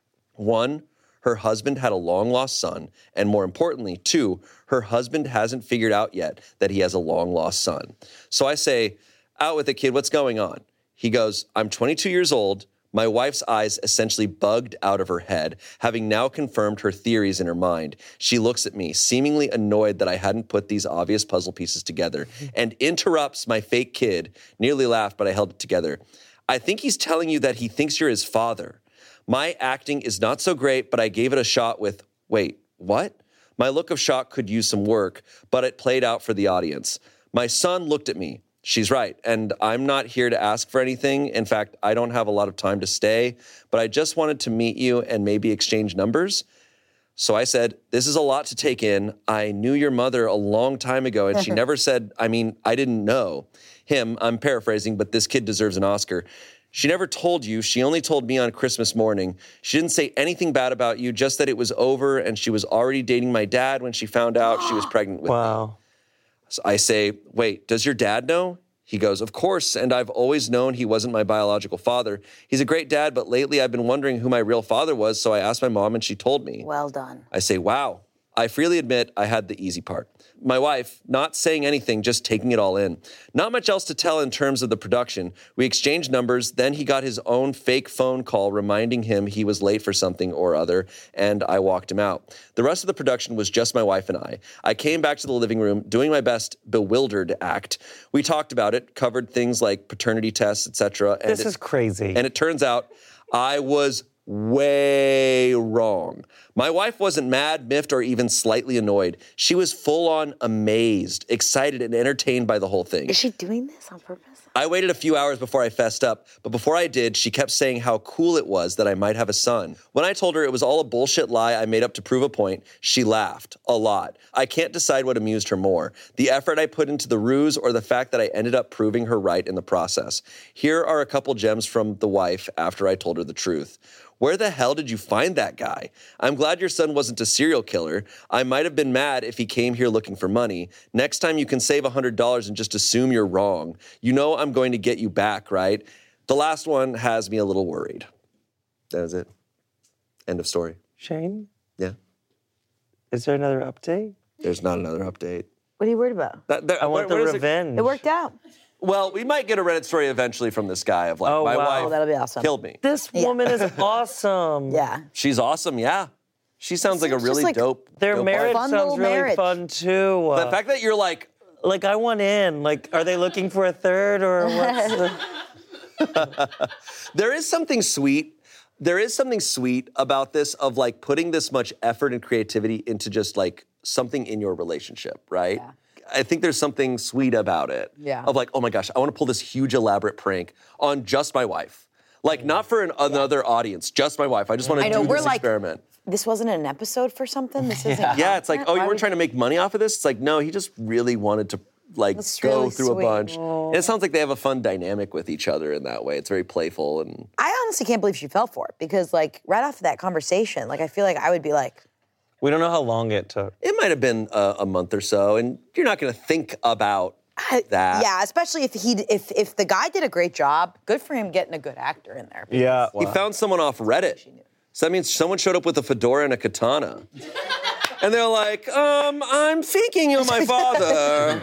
One, her husband had a long-lost son, and more importantly, two, her husband hasn't figured out yet that he has a long-lost son. So I say, "Out with it, kid, what's going on?" He goes, "I'm twenty-two years old." My wife's eyes essentially bugged out of her head, having now confirmed her theories in her mind. She looks at me, seemingly annoyed that I hadn't put these obvious puzzle pieces together, and interrupts my fake kid. Nearly laughed, but I held it together. "I think he's telling you that he thinks you're his father." My acting is not so great, but I gave it a shot with, "Wait, what?" My look of shock could use some work, but it played out for the audience. My son looked at me. "She's right, and I'm not here to ask for anything. In fact, I don't have a lot of time to stay, but I just wanted to meet you and maybe exchange numbers." So I said, "This is a lot to take in. I knew your mother a long time ago, and she never said, I mean, I didn't know." Him, I'm paraphrasing, but this kid deserves an Oscar. "She never told you. She only told me on Christmas morning. She didn't say anything bad about you, just that it was over and she was already dating my dad when she found out she was pregnant with me." Wow. So I say, "Wait, does your dad know?" He goes, "Of course, and I've always known he wasn't my biological father. He's a great dad, but lately I've been wondering who my real father was, so I asked my mom and she told me." Well done. I say, "Wow." I freely admit I had the easy part. My wife, not saying anything, just taking it all in. Not much else to tell in terms of the production. We exchanged numbers, then he got his own fake phone call reminding him he was late for something or other, and I walked him out. The rest of the production was just my wife and I. I came back to the living room, doing my best bewildered act. We talked about it, covered things like paternity tests, et cetera. This is crazy. And it turns out I was way wrong. My wife wasn't mad, miffed, or even slightly annoyed. She was full-on amazed, excited, and entertained by the whole thing. Is she doing this on purpose? I waited a few hours before I fessed up, but before I did, she kept saying how cool it was that I might have a son. When I told her it was all a bullshit lie I made up to prove a point, she laughed. A lot. I can't decide what amused her more, the effort I put into the ruse or the fact that I ended up proving her right in the process. Here are a couple gems from the wife after I told her the truth. Where the hell did you find that guy? I'm glad your son wasn't a serial killer. I might have been mad if he came here looking for money. Next time you can save one hundred dollars and just assume you're wrong. You know I'm going to get you back, right? The last one has me a little worried. That is it. End of story. Shane, Yeah. is there another update? There's not another update. What are you worried about? That, that, I want where- the where is it? revenge. It worked out. Well, we might get a Reddit story eventually from this guy of like, Oh, my wow. wife Oh, that'll be awesome. killed me. This Yeah. woman is awesome. Yeah. She's awesome, yeah. She sounds like a Seems just really like dope. Their dope marriage wife. Fun sounds little really marriage. fun too. The Uh, fact that you're like, like I want in. Like, are they looking for a third or what's the... there is something sweet. There is something sweet about this of like putting this much effort and creativity into just like something in your relationship, right? Yeah. I think there's something sweet about it. Yeah. Of like, oh my gosh, I want to pull this huge elaborate prank on just my wife. Like not for an, another audience, just my wife. I just want I to know, do we're this like- experiment. This wasn't an episode for something? This isn't Yeah, it's like, content? oh, you Why weren't would- trying to make money off of this? It's like, no, he just really wanted to like That's go really through sweet. a bunch. And it sounds like they have a fun dynamic with each other in that way. It's very playful and I honestly can't believe she fell for it because, like, right after that conversation, like, I feel like I would be like, We don't know how long it took. it might have been a, a month or so, and you're not going to think about that. yeah, especially if he, if if the guy did a great job, good for him getting a good actor in there. Yeah. He found someone off Reddit. So that means someone showed up with a fedora and a katana. And they're like, um, I'm thinking you're my father.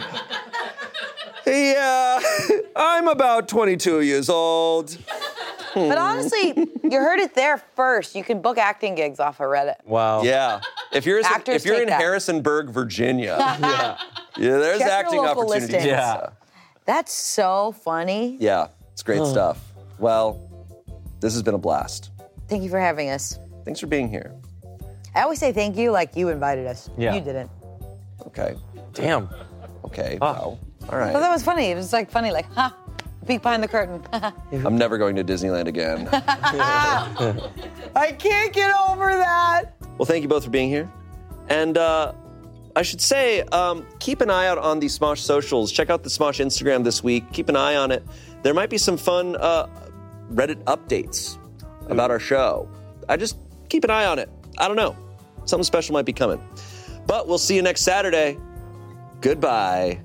Yeah, I'm about twenty-two years old. But honestly, you heard it there first. You can book acting gigs off of Reddit. Wow. Yeah. If you're, Actors if you're take in that. Harrisonburg, Virginia, yeah. yeah, there's Check your acting local opportunities. listings. Yeah. That's so funny. Yeah, it's great stuff. Well, this has been a blast. Thank you for having us. Thanks for being here. I always say thank you like you invited us. Yeah. You didn't. Okay. Damn. Okay. Ah. Wow. All But right. that was funny. It was like funny, like, ha, peek behind the curtain. I'm never going to Disneyland again. I can't get over that. Well, thank you both for being here. And uh, I should say, um, keep an eye out on the Smosh socials. Check out the Smosh Instagram this week. Keep an eye on it. There might be some fun uh, Reddit updates about our show. I just keep an eye on it. I don't know. Something special might be coming. But we'll see you next Saturday. Goodbye.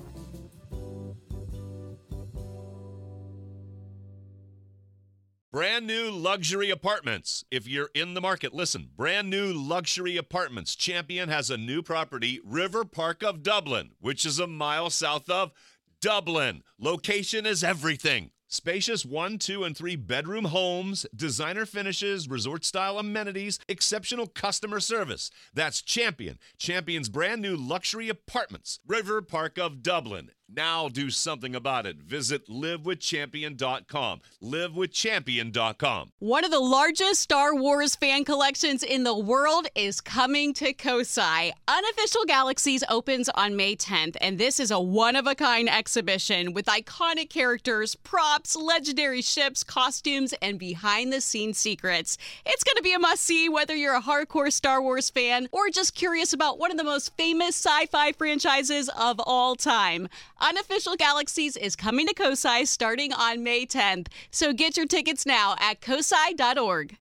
Brand new luxury apartments. If you're in the market, listen. Brand new luxury apartments. Champion has a new property, River Park of Dublin, which is a mile south of Dublin. Location is everything. Spacious one, two, and three bedroom homes, designer finishes, resort-style amenities, exceptional customer service. That's Champion. Champion's brand new luxury apartments, River Park of Dublin. Now do something about it. Visit live with champion dot com. live with champion dot com. One of the largest Star Wars fan collections in the world is coming to Kosai. Unofficial Galaxies opens on May tenth, and this is a one-of-a-kind exhibition with iconic characters, props, legendary ships, costumes, and behind-the-scenes secrets. It's going to be a must-see whether you're a hardcore Star Wars fan or just curious about one of the most famous sci-fi franchises of all time. Unofficial Galaxies is coming to Kosai starting on May tenth, so get your tickets now at kosai dot org.